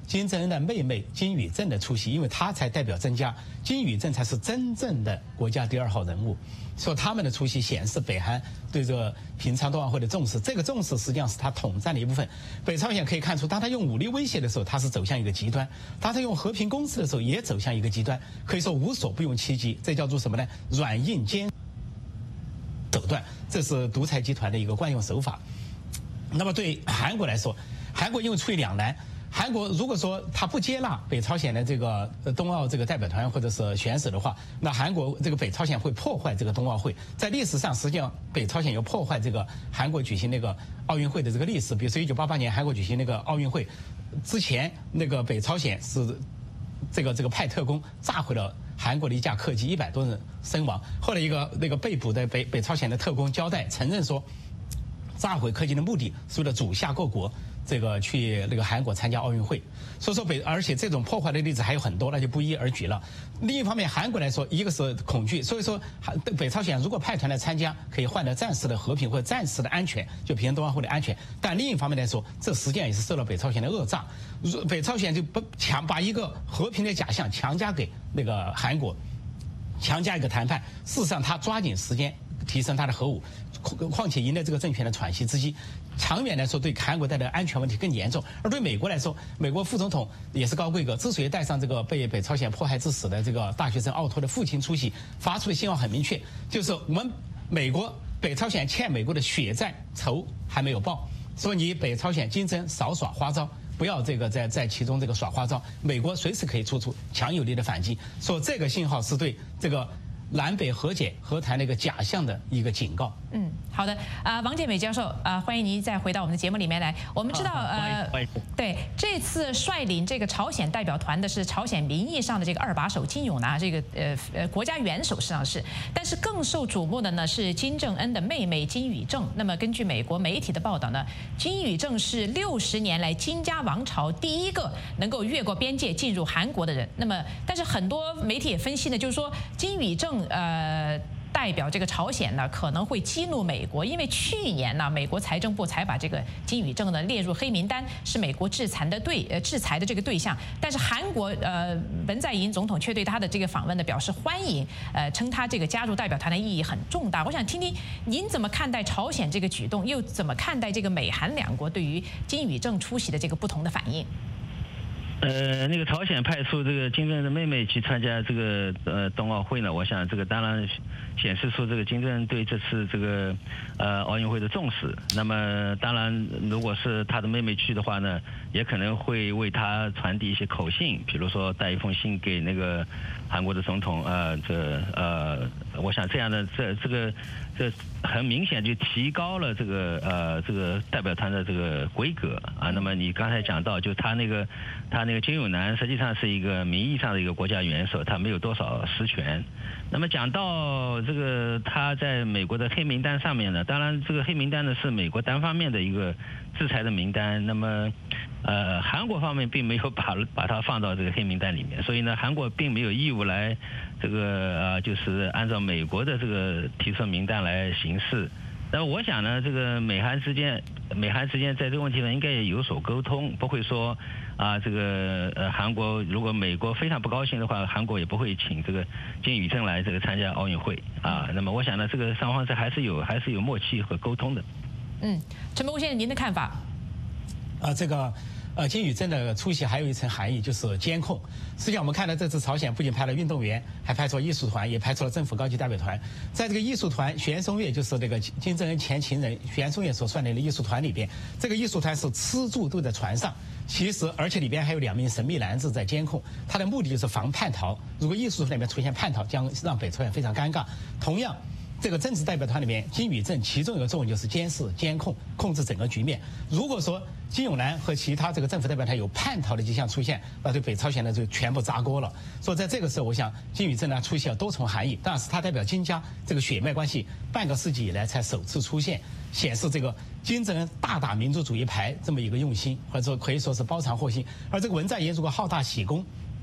金正恩的妹妹金宇镇的出席，因为她才代表增加，金宇镇才是真正的国家第二号人物。说他们的出席显示北韩对这个平昌冬奥会的重视，这个重视实际上是他统战的一部分。北朝鲜可以看出，当他用武力威胁的时候，他是走向一个极端；当他用和平攻势的时候，也走向一个极端。可以说无所不用其极，这叫做什么呢？软硬兼手段，这是独裁集团的一个惯用手法。那么对韩国来说，韩国因为处于两难。韩国如果说他不接纳北朝鲜的这个冬奥这个代表团或者是选手的话，那韩国这个北朝鲜会破坏这个冬奥会。在历史上，实际上北朝鲜有破坏这个韩国举行那个奥运会的这个历史。比如说一九八八年韩国举行那个奥运会之前，那个北朝鲜是这个这个派特工炸毁了韩国的一架客机，一百多人身亡。后来一个那个被捕的北北朝鲜的特工交代承认说，炸毁客机的目的是为了阻吓各国这个去那个韩国参加奥运会。所以说北，而且这种破坏的例子还有很多，那就不一而举了。另一方面，韩国来说，一个是恐惧，所以说北朝鲜如果派团来参加，可以换得暂时的和平或者暂时的安全，就平昌冬奥会的安全。但另一方面来说，这实际上也是受了北朝鲜的讹诈，北朝鲜就不强把一个和平的假象强加给那个韩国，强加一个谈判。事实上，他抓紧时间提升他的核武，况且赢得这个政权的喘息之机。长远来说，对韩国带来的安全问题更严重。而对美国来说，美国副总统也是高规格，之所以带上这个被北朝鲜迫害致死的这个大学生奥托的父亲出席，发出的信号很明确，就是我们美国北朝鲜欠美国的血债仇还没有报，所以你北朝鲜金正恩少耍花招，不要这个在在其中这个耍花招，美国随时可以做出强有力的反击。说这个信号是对这个南北和解和谈的一个假象的一个警告。
嗯，好的，啊、呃，王建美教授，啊、呃，欢迎您再回到我们的节目里面来。我们知道，呃，对，这次率领这个朝鲜代表团的是朝鲜名义上的这个二把手金永南，这个呃呃国家元首实际上是，但是更受瞩目的呢是金正恩的妹妹金宇正。那么根据美国媒体的报道呢，金宇正是六十年来金家王朝第一个能够越过边界进入韩国的人。那么，但是很多媒体也分析呢，就是说金宇正呃。代表这个朝鲜呢，可能会激怒美国，因为去年呢，美国财政部才把这个金宇正呢列入黑名单，是美国制裁的对呃制裁的这个对象。但是韩国呃文在寅总统却对他的这个访问呢表示欢迎，呃称他这个加入代表团的意义很重大。我想听听您怎么看待朝鲜这个举动，又怎么看待这个美韩两国对于金宇正出席的这个不同的反应？
呃，那个朝鲜派出这个金正恩的妹妹去参加这个呃冬奥会呢，我想这个当然显示出这个金正恩对这次这个呃奥运会的重视。那么当然，如果是他的妹妹去的话呢，也可能会为他传递一些口信，比如说带一封信给那个韩国的总统，呃，这呃，我想这样的这这个这很明显就提高了这个呃这个代表团的这个规格啊。那么你刚才讲到，就他那个他那个金永南实际上是一个名义上的一个国家元首，他没有多少实权。那么讲到这个他在美国的黑名单上面呢，当然这个黑名单呢是美国单方面的一个制裁的名单，那么呃韩国方面并没有把把它放到这个黑名单里面，所以呢韩国并没有义务来这个呃就是按照美国的这个提出名单来行事。那我想呢，这个美韩之间，美韩之间在这个问题上应该也有所沟通，不会说啊，这个呃韩国如果美国非常不高兴的话，韩国也不会请这个金宇正来这个参加奥运会啊。那么我想呢，这个双方是还是有还是有默契和沟通的。
嗯，陈伯先生，您的看法？
啊，这个。呃，金宇正的出席还有一层含义，就是监控。实际上，我们看到这次朝鲜不仅派了运动员，还派出了艺术团，也派出了政府高级代表团。在这个艺术团，玄松岳就是这个金正恩前情人玄松岳所率领的艺术团里边，这个艺术团是吃住都在船上。其实，而且里边还有两名神秘男子在监控，他的目的就是防叛逃。如果艺术团里面出现叛逃，将让北朝鲜非常尴尬。同样。这个政治代表团里面，金宇正其中有个作用就是监视、监控、控制整个局面。如果说金永南和其他这个政府代表团有叛逃的迹象出现，那对北朝鲜呢就全部砸锅了。所以在这个时候，我想金宇正呢出现了多重含义。当然是他代表金家这个血脉关系半个世纪以来才首次出现，显示这个金正恩大打民族主义牌这么一个用心，或者说可以说是包藏祸心。而这个文在寅如果好大喜功，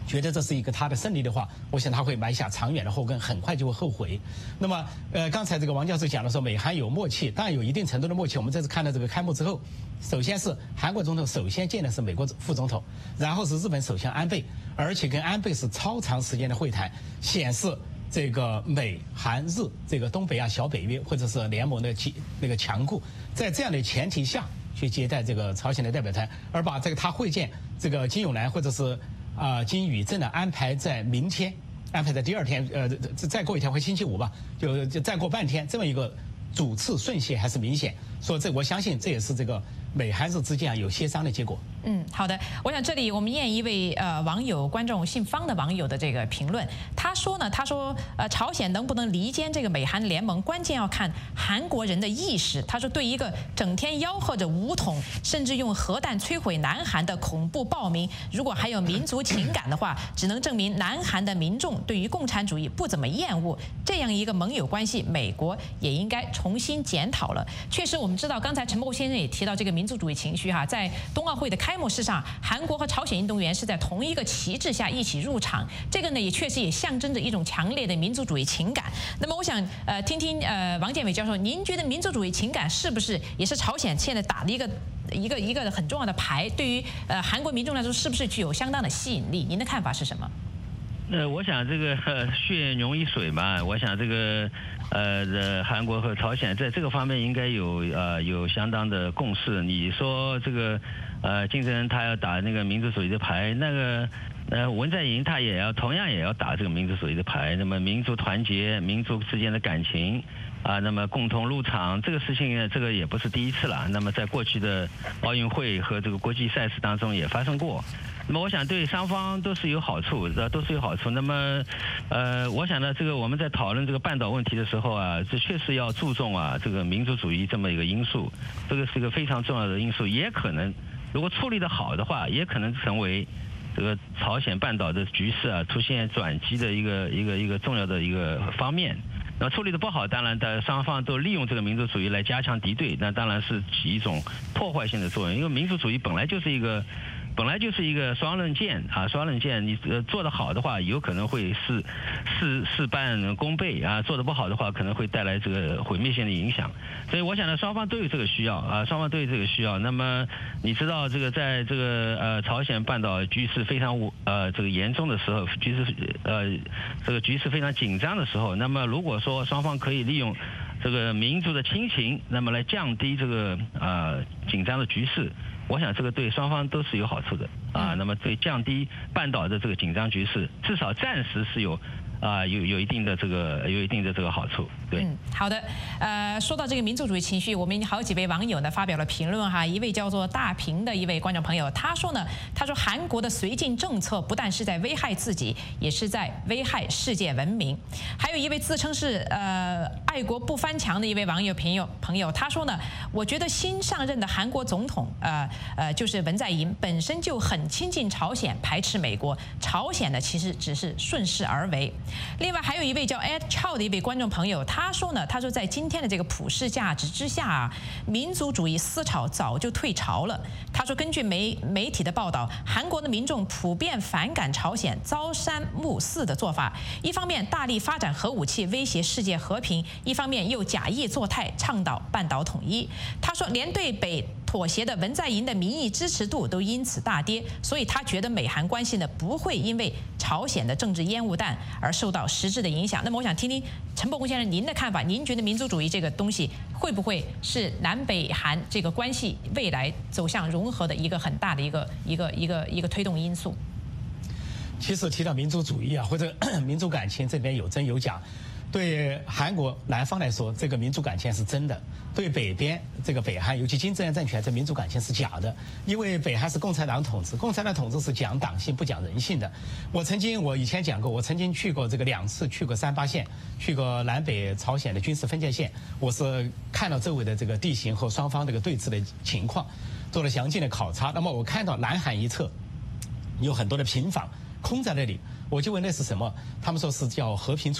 觉得这是一个他的胜利的话，我想他会埋下长远的后根，很快就会后悔。那么，呃，刚才这个王教授讲的说，美韩有默契，当然有一定程度的默契。我们这次看到这个开幕之后，首先是韩国总统首先见的是美国副总统，然后是日本首相安倍，而且跟安倍是超长时间的会谈，显示这个美韩日这个东北亚小北约或者是联盟的那个强固，在这样的前提下去接待这个朝鲜的代表团，而把这个他会见这个金永南或者是。啊，金宇镇呢安排在明天，安排在第二天，呃，再过一天会星期五吧，就就再过半天，这么一个主次顺序还是明显。说这，我相信这也是这个美韩日之间啊有协商的结果。
嗯，好的，我想这里我们念一位呃网友观众姓方的网友的这个评论，他说呢，他说呃朝鲜能不能离间这个美韩联盟，关键要看韩国人的意识。他说，对一个整天吆喝着武统，甚至用核弹摧毁南韩的恐怖暴民，如果还有民族情感的话，只能证明南韩的民众对于共产主义不怎么厌恶。这样一个盟友关系，美国也应该重新检讨了。确实，我们知道，刚才陈伯先生也提到这个民族主义情绪哈，在冬奥会的开幕式上，韩国和朝鲜运动员是在同一个旗帜下一起入场，这个呢也确实也象征着一种强烈的民族主义情感。那么我想呃听听呃王建伟教授，您觉得民族主义情感是不是也是朝鲜现在打的一个一个一个很重要的牌？对于呃韩国民众来说，是不是具有相当的吸引力？您的看法是什么？
呃，我想这个呃血浓于水嘛，我想这个呃的韩国和朝鲜在这个方面应该有呃有相当的共识。你说这个呃金正恩他要打那个民族主义的牌，那个呃文在寅他也要同样也要打这个民族主义的牌。那么民族团结、民族之间的感情啊，那么共同入场这个事情呢，这个也不是第一次了。那么在过去的奥运会和这个国际赛事当中也发生过。那么我想对双方都是有好处，都是有好处。那么，呃，我想呢，这个我们在讨论这个半岛问题的时候啊，这确实要注重啊这个民族主义这么一个因素，这个是一个非常重要的因素，也可能如果处理得好的话，也可能成为这个朝鲜半岛的局势啊出现转机的一个一个一个重要的一个方面。那处理的不好，当然的双方都利用这个民族主义来加强敌对，那当然是起一种破坏性的作用，因为民族主义本来就是一个。本来就是一个双刃剑啊，双刃剑，你呃做得好的话，有可能会事事事半功倍啊；做得不好的话，可能会带来这个毁灭性的影响。所以我想呢，双方都有这个需要啊，双方都有这个需要。那么你知道，这个在这个呃朝鲜半岛局势非常呃这个严重的时候，局势呃这个局势非常紧张的时候，那么如果说双方可以利用这个民族的亲情，那么来降低这个呃紧张的局势。我想这个对双方都是有好处的啊，那么对降低半岛的这个紧张局势，至少暂时是有啊有有一定的这个有一定的这个好处。对，
嗯，好的，呃，说到这个民族主义情绪，我们好几位网友呢发表了评论哈。一位叫做大平的一位观众朋友，他说呢，他说韩国的绥靖政策不但是在危害自己，也是在危害世界文明。还有一位自称是呃爱国不翻墙的一位网友朋友朋友，他说呢，我觉得新上任的韩国总统呃呃就是文在寅本身就很亲近朝鲜，排斥美国，朝鲜呢其实只是顺势而为。另外还有一位叫 Ed Chow 的一位观众朋友，他说呢，他说在今天的这个普世价值之下啊，民族主义思潮早就退潮了。他说，根据媒媒体的报道，韩国的民众普遍反感朝鲜朝三暮四的做法，一方面大力发展核武器威胁世界和平，一方面又假意作态倡导半岛统一。他说，连对北妥协的文在寅的民意支持度都因此大跌，所以他觉得美韩关系呢不会因为朝鲜的政治烟雾弹而受到实质的影响。那么我想听听陈伯公先生您的看法，您觉得民族主义这个东西会不会是南北韩这个关系未来走向融合的一个很大的一个一个一个一个推动因素？
其实提到民族主义啊，或者民族感情，这边有真有假。对韩国南方来说，这个民族感情是真的；对北边这个北韩，尤其金正恩政权，这民族感情是假的。因为北韩是共产党统治，共产党统治是讲党性不讲人性的。我曾经我以前讲过，我曾经去过这个两次，去过三八线，去过南北朝鲜的军事分界线，我是看到周围的这个地形和双方这个对峙的情况，做了详尽的考察。那么我看到南韩一侧有很多的平房空在那里，我就问那是什么，他们说是叫和平村。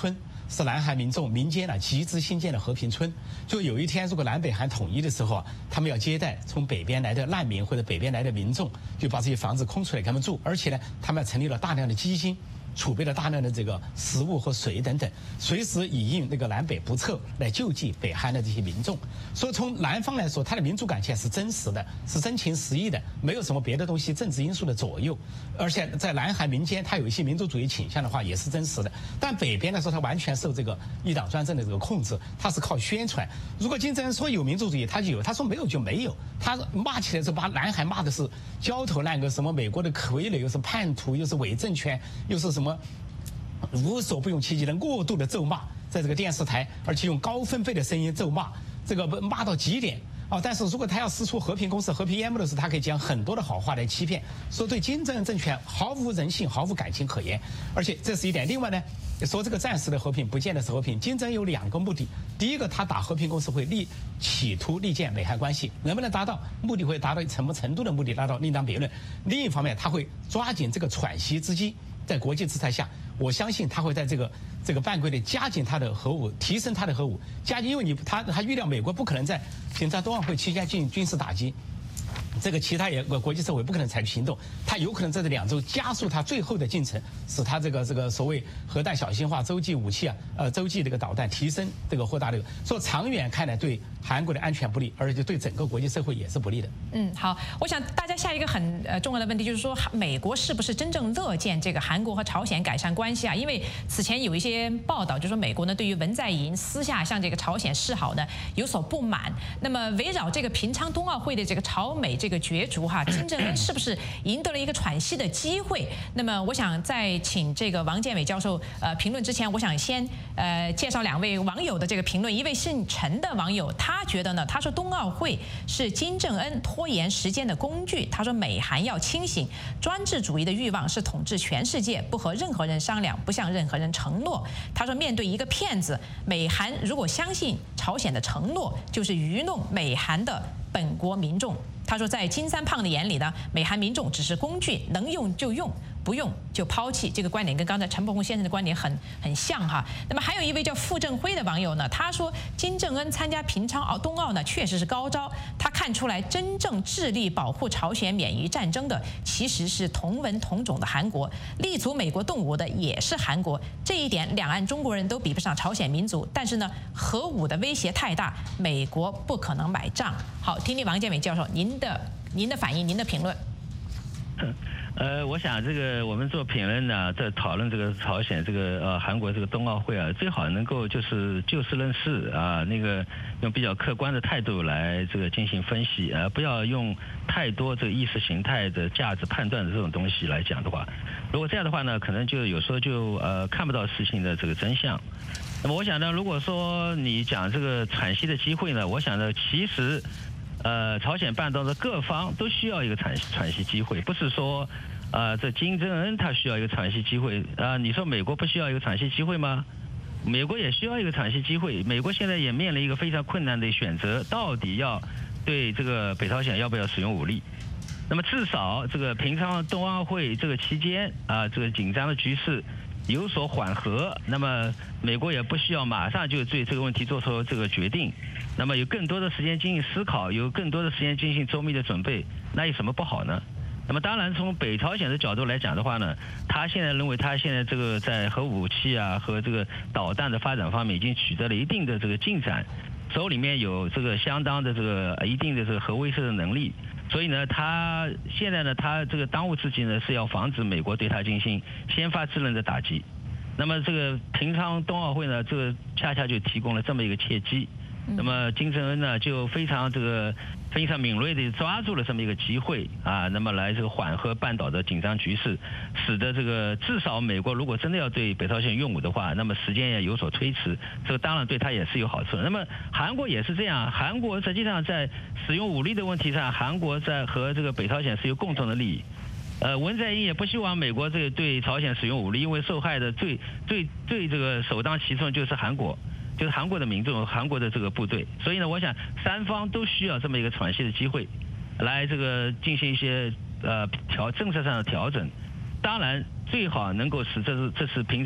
是南韩民众民间呢集资新建的和平村。就有一天，如果南北韩统一的时候啊，他们要接待从北边来的难民或者北边来的民众，就把这些房子空出来给他们住，而且呢，他们成立了大量的基金。储备了大量的这个食物和水等等，随时以应那个南北不测来救济北韩的这些民众。所以从南方来说，它的民主感情是真实的，是真情实意的，没有什么别的东西政治因素的左右。而且在南韩民间，它有一些民族主义倾向的话，也是真实的。但北边来说，它完全受这个一党专政的这个控制，它是靠宣传。如果金正恩说有民族主义，他就有；他说没有就没有。他骂起来是把南韩骂的是焦头烂额，什么美国的傀儡，又是叛徒，又是伪政权，又是什么。无所不用其极的过度的咒骂，在这个电视台，而且用高分贝的声音咒骂，这个骂到极点啊！但是如果他要施出和平攻势、和平淹没的时候，他可以讲很多的好话来欺骗，说对金正恩政权毫无人性、毫无感情可言。而且这是一点。另外呢，说这个暂时的和平不见得是和平。金正恩有两个目的：第一个，他打和平攻势会力企图力建美韩关系，能不能达到目的会达到什么程度的目的，达到另当别论。另一方面，他会抓紧这个喘息之机，在国际制裁下。我相信他会在这个这个半个月内加紧他的核武，提升他的核武，加紧，因为你他他预料美国不可能在平昌冬奥会期间进行军事打击，这个其他也国际社会不可能采取行动，他有可能在这两周加速他最后的进程，使他这个这个所谓核弹小型化、洲际武器啊，呃洲际这个导弹提升这个扩大这个，说长远看来对韩国的安全不利，而且对整个国际社会也是不利的。
嗯，好，我想大家下一个很呃重要的问题就是说，美国是不是真正乐见这个韩国和朝鲜改善关系啊？因为此前有一些报道，就说美国呢对于文在寅私下向这个朝鲜示好呢有所不满。那么围绕这个平昌冬奥会的这个朝美这个角逐哈，金正恩是不是赢得了一个喘息的机会？那么我想在请这个王建伟教授呃评论之前，我想先呃介绍两位网友的这个评论。一位姓陈的网友，他觉得呢，他说冬奥会是金正恩拖延时间的工具。他说美韩要清醒，专制主义的欲望是统治全世界，不和任何人商量，不向任何人承诺。他说面对一个骗子，美韩如果相信朝鲜的承诺，就是愚弄美韩的本国民众。他说在金三胖的眼里呢，美韩民众只是工具，能用就用，不用就抛弃。这个观点跟刚才陈伯宏先生的观点很很像哈。那么还有一位叫傅正辉的网友呢，他说金正恩参加平昌奥冬奥呢确实是高招，他看出来真正致力保护朝鲜免于战争的其实是同文同种的韩国，立足美国动武的也是韩国。这一点两岸中国人都比不上朝鲜民族，但是呢核武的威胁太大，美国不可能买账。好，听听王建伟教授您的您的反应，您的评论。
呃，我想这个我们做评论呢，在讨论这个朝鲜这个呃韩国这个冬奥会啊，最好能够就是就事论事啊，那个用比较客观的态度来这个进行分析啊，不要用太多这个意识形态的价值判断的这种东西来讲的话，如果这样的话呢，可能就有时候就呃看不到事情的这个真相。那么我想呢，如果说你讲这个喘息的机会呢，我想呢，其实。呃，朝鲜半岛的各方都需要一个喘喘息机会，不是说，呃，这金正恩他需要一个喘息机会啊、呃？你说美国不需要一个喘息机会吗？美国也需要一个喘息机会。美国现在也面临一个非常困难的选择，到底要对这个北朝鲜要不要使用武力？那么至少这个平昌冬奥会这个期间啊、呃，这个紧张的局势有所缓和，那么美国也不需要马上就对这个问题做出这个决定。那么有更多的时间进行思考，有更多的时间进行周密的准备，那有什么不好呢？那么当然从北朝鲜的角度来讲的话呢，他现在认为他现在这个在核武器啊和这个导弹的发展方面已经取得了一定的这个进展，手里面有这个相当的这个一定的这个核威慑的能力，所以呢，他现在呢，他这个当务之急呢是要防止美国对他进行先发制人的打击。那么这个平昌冬奥会呢，这个恰恰就提供了这么一个契机。那么金正恩呢，就非常这个非常敏锐地抓住了这么一个机会啊，那么来这个缓和半岛的紧张局势，使得这个至少美国如果真的要对北朝鲜用武的话，那么时间也有所推迟，这个当然对他也是有好处。那么韩国也是这样，韩国实际上在使用武力的问题上，韩国在和这个北朝鲜是有共同的利益。呃，文在寅也不希望美国这个对朝鲜使用武力，因为受害的最最最这个首当其冲就是韩国。就是韩国的民众，韩国的这个部队，所以呢，我想三方都需要这么一个喘息的机会，来这个进行一些呃调政策上的调整。当然，最好能够使这是这次平昌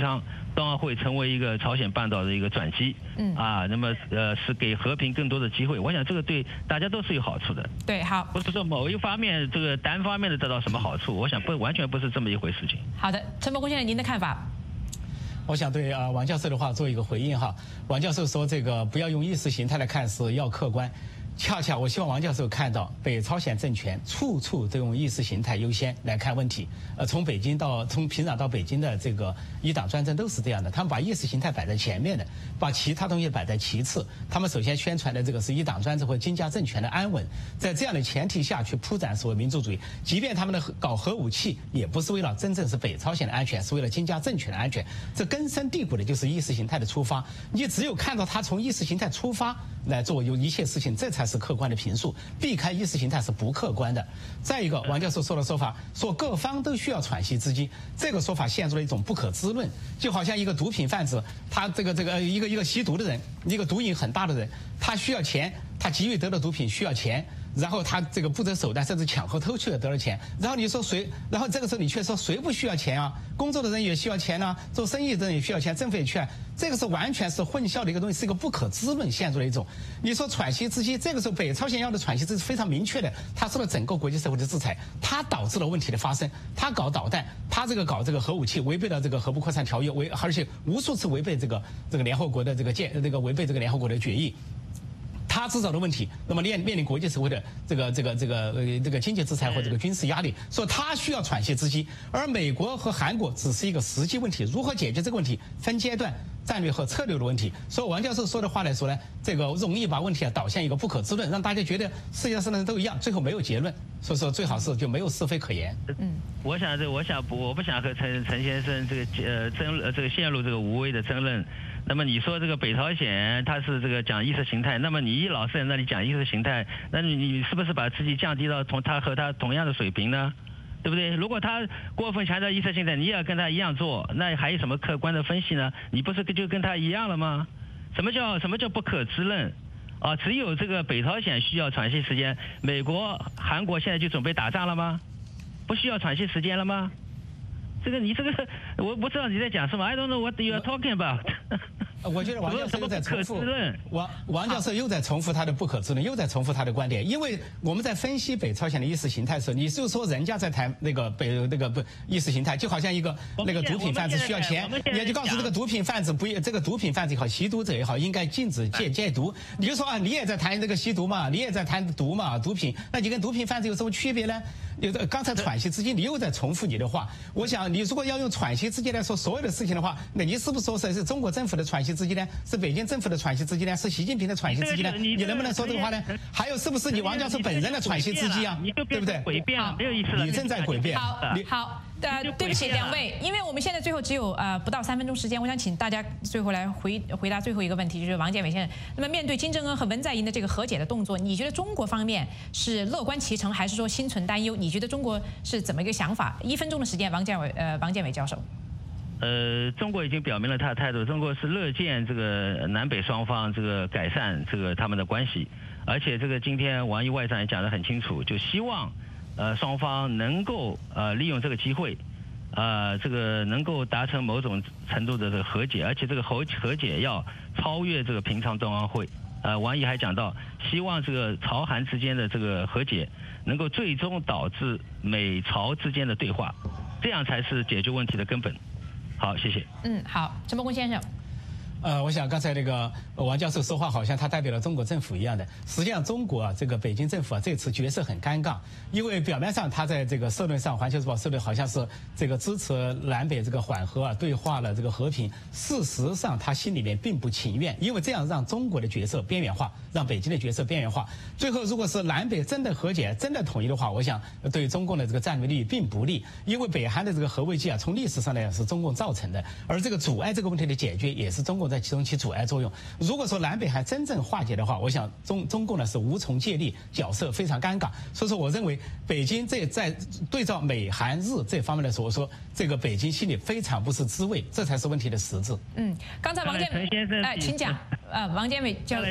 冬奥会成为一个朝鲜半岛的一个转机，嗯啊，那么呃是给和平更多的机会，我想这个对大家都是有好处的。
对，好，
不是说某一方面这个单方面的得到什么好处，我想不完全不是这么一回事情。
好的，陈伯公先生，您的看法？
我想对啊王教授的话做一个回应哈。王教授说这个不要用意识形态来看，是要客观。恰恰我希望王教授看到北朝鲜政权处处都用意识形态优先来看问题，呃，从北京到从平壤到北京的这个一党专政都是这样的，他们把意识形态摆在前面的，把其他东西摆在其次。他们首先宣传的这个是一党专政或金家政权的安稳，在这样的前提下去铺展所谓民族主义，即便他们的搞核武器，也不是为了真正是北朝鲜的安全，是为了金家政权的安全。这根深蒂固的就是意识形态的出发。你只有看到他从意识形态出发来做有一切事情，这才是客观的评述，避开意识形态是不客观的。再一个，王教授说的说法，说各方都需要喘息之机，这个说法陷入了一种不可知论，就好像一个毒品贩子，他这个这个一个一个吸毒的人，一个毒瘾很大的人，他需要钱，他急于得到毒品需要钱。然后他这个不择手段，甚至抢和偷去了得了钱。然后你说谁？然后这个时候你却说谁不需要钱啊？工作的人也需要钱啊，做生意的人也需要钱，政府也需要。这个是完全是混淆的一个东西，是一个不可知论陷入了一种。你说喘息之机，这个时候北朝鲜要的喘息之机非常明确的，他受了整个国际社会的制裁，他导致了问题的发生。他搞导弹，他这个搞这个核武器，违背了这个核不扩散条约，违而且无数次违背这个这个联合国的这个建这个违背这个联合国的决议。他制造的问题，那么面面临国际社会的这个这个这个呃这个经济制裁或这个军事压力，说他需要喘息之机，而美国和韩国只是一个实际问题，如何解决这个问题，分阶段战略和策略的问题。所以王教授说的话来说呢，这个容易把问题啊导向一个不可知论，让大家觉得世界上的人都一样，最后没有结论。所以说最好是就没有是非可言。
嗯，我想这我想不我不想和陈陈先生这个呃争呃这个陷入这个无谓的争论。那么你说这个北朝鲜它是这个讲意识形态，那么你一老是在那里讲意识形态，那你你是不是把自己降低到同他和他同样的水平呢？对不对？如果他过分强调意识形态，你也要跟他一样做，那还有什么客观的分析呢？你不是就跟他一样了吗？什么叫什么叫不可知论？啊，只有这个北朝鲜需要喘息时间，美国、韩国现在就准备打仗了吗？不需要喘息时间了吗？这个你这个我不知道你在讲什么 ，I don't know what you are talking about 。
我觉得王教授又在重复，王王教授又在重复他的不可知论，又在重复他的观点。因为我们在分析北朝鲜的意识形态的时候，你就说人家在谈那个北那个不意识形态，就好像一个那个毒品贩子需要钱，也就告诉这个毒品贩子不，这个毒品贩子也好，吸毒者也好，应该禁止戒戒毒。你就说啊，你也在谈这个吸毒嘛，你也在谈毒嘛，毒品，那你跟毒品贩子有什么区别呢？有的刚才喘息之机，你又在重复你的话。我想，你如果要用喘息之机来说所有的事情的话，那你是不是说是是中国政府的喘息之机呢？是北京政府的喘息之机呢？是习近平的喘息之机呢？你能不能说这个话呢？还有，是不是你王教授本人的喘息之机啊？对不对？
诡辩了，没有意思了。
你正在诡辩。
好，好。呃，对不起两位，因为我们现在最后只有呃不到三分钟时间，我想请大家最后来回回答最后一个问题，就是王建伟先生。那么面对金正恩和文在寅的这个和解的动作，你觉得中国方面是乐观其成，还是说心存担忧？你觉得中国是怎么一个想法？一分钟的时间，王建伟呃王建伟教授。
呃，中国已经表明了他的态度，中国是乐见这个南北双方这个改善这个他们的关系，而且这个今天王毅外长也讲得很清楚，就希望。呃，双方能够呃利用这个机会，呃，这个能够达成某种程度的这个和解，而且这个和和解要超越这个平常冬奥会。呃，王毅还讲到，希望这个朝韩之间的这个和解能够最终导致美朝之间的对话，这样才是解决问题的根本。好，谢谢。
嗯，好，陈伯公先生。
呃，我想刚才那个王教授说话，好像他代表了中国政府一样的。实际上，中国啊，这个北京政府啊，这次角色很尴尬，因为表面上他在这个社论上，《环球时报》社论好像是这个支持南北这个缓和啊、对话了这个和平。事实上，他心里面并不情愿，因为这样让中国的角色边缘化，让北京的角色边缘化。最后，如果是南北真的和解、真的统一的话，我想对中共的这个战略利益并不利，因为北韩的这个核危机啊，从历史上来讲是中共造成的，而这个阻碍这个问题的解决也是中共在其中起阻碍作用。如果说南北韩真正化解的话，我想中中共呢是无从借力，角色非常尴尬。所以说，我认为北京这在对照美韩日这方面来说，我说这个北京心里非常不是滋味，这才是问题的实质。
嗯，刚才王建伟，哎，请讲。呃，王建伟教，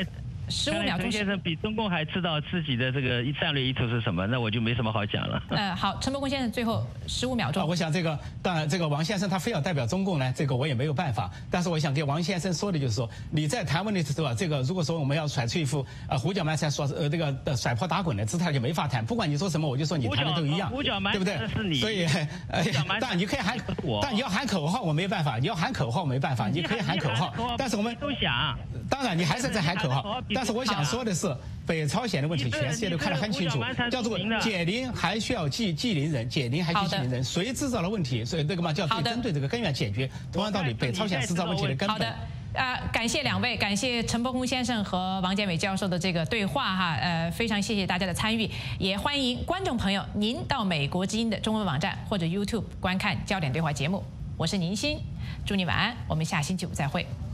十五秒钟。
陈先生比中共还知道自己的这个战略意图是什么，那我就没什么好讲了。
呃，好，陈伯公先生最后十五秒钟。
啊，我想这个当然，这个王先生他非要代表中共呢，这个我也没有办法。但是我想给王先生说的就是说，你在谈问题的时候啊，这个如果说我们要甩出一副呃胡搅蛮缠说呃这个呃甩泼打滚的姿态，就没法谈。不管你说什么，我就说你谈的都一样，对不对？所以呃，当然你可以喊，但你要喊口号，我没办法。你要喊口号，没办法，你可以喊口号，但是我们
都想。
当然，你还是在喊口号。但是我想说的是，北朝鲜的问题，全世界都看得很清楚，叫做解铃还需要系系铃人，解铃还需系铃人。谁制造了问题，所以这个嘛叫对针对这个根源解决。同样道理，北朝鲜制造问题的根本。
好的。呃，感谢两位，感谢陈伯公先生和王建伟教授的这个对话哈，呃，非常谢谢大家的参与，也欢迎观众朋友您到美国之音的中文网站或者 YouTube 观看焦点对话节目。我是宁鑫，祝你晚安，我们下星期五再会。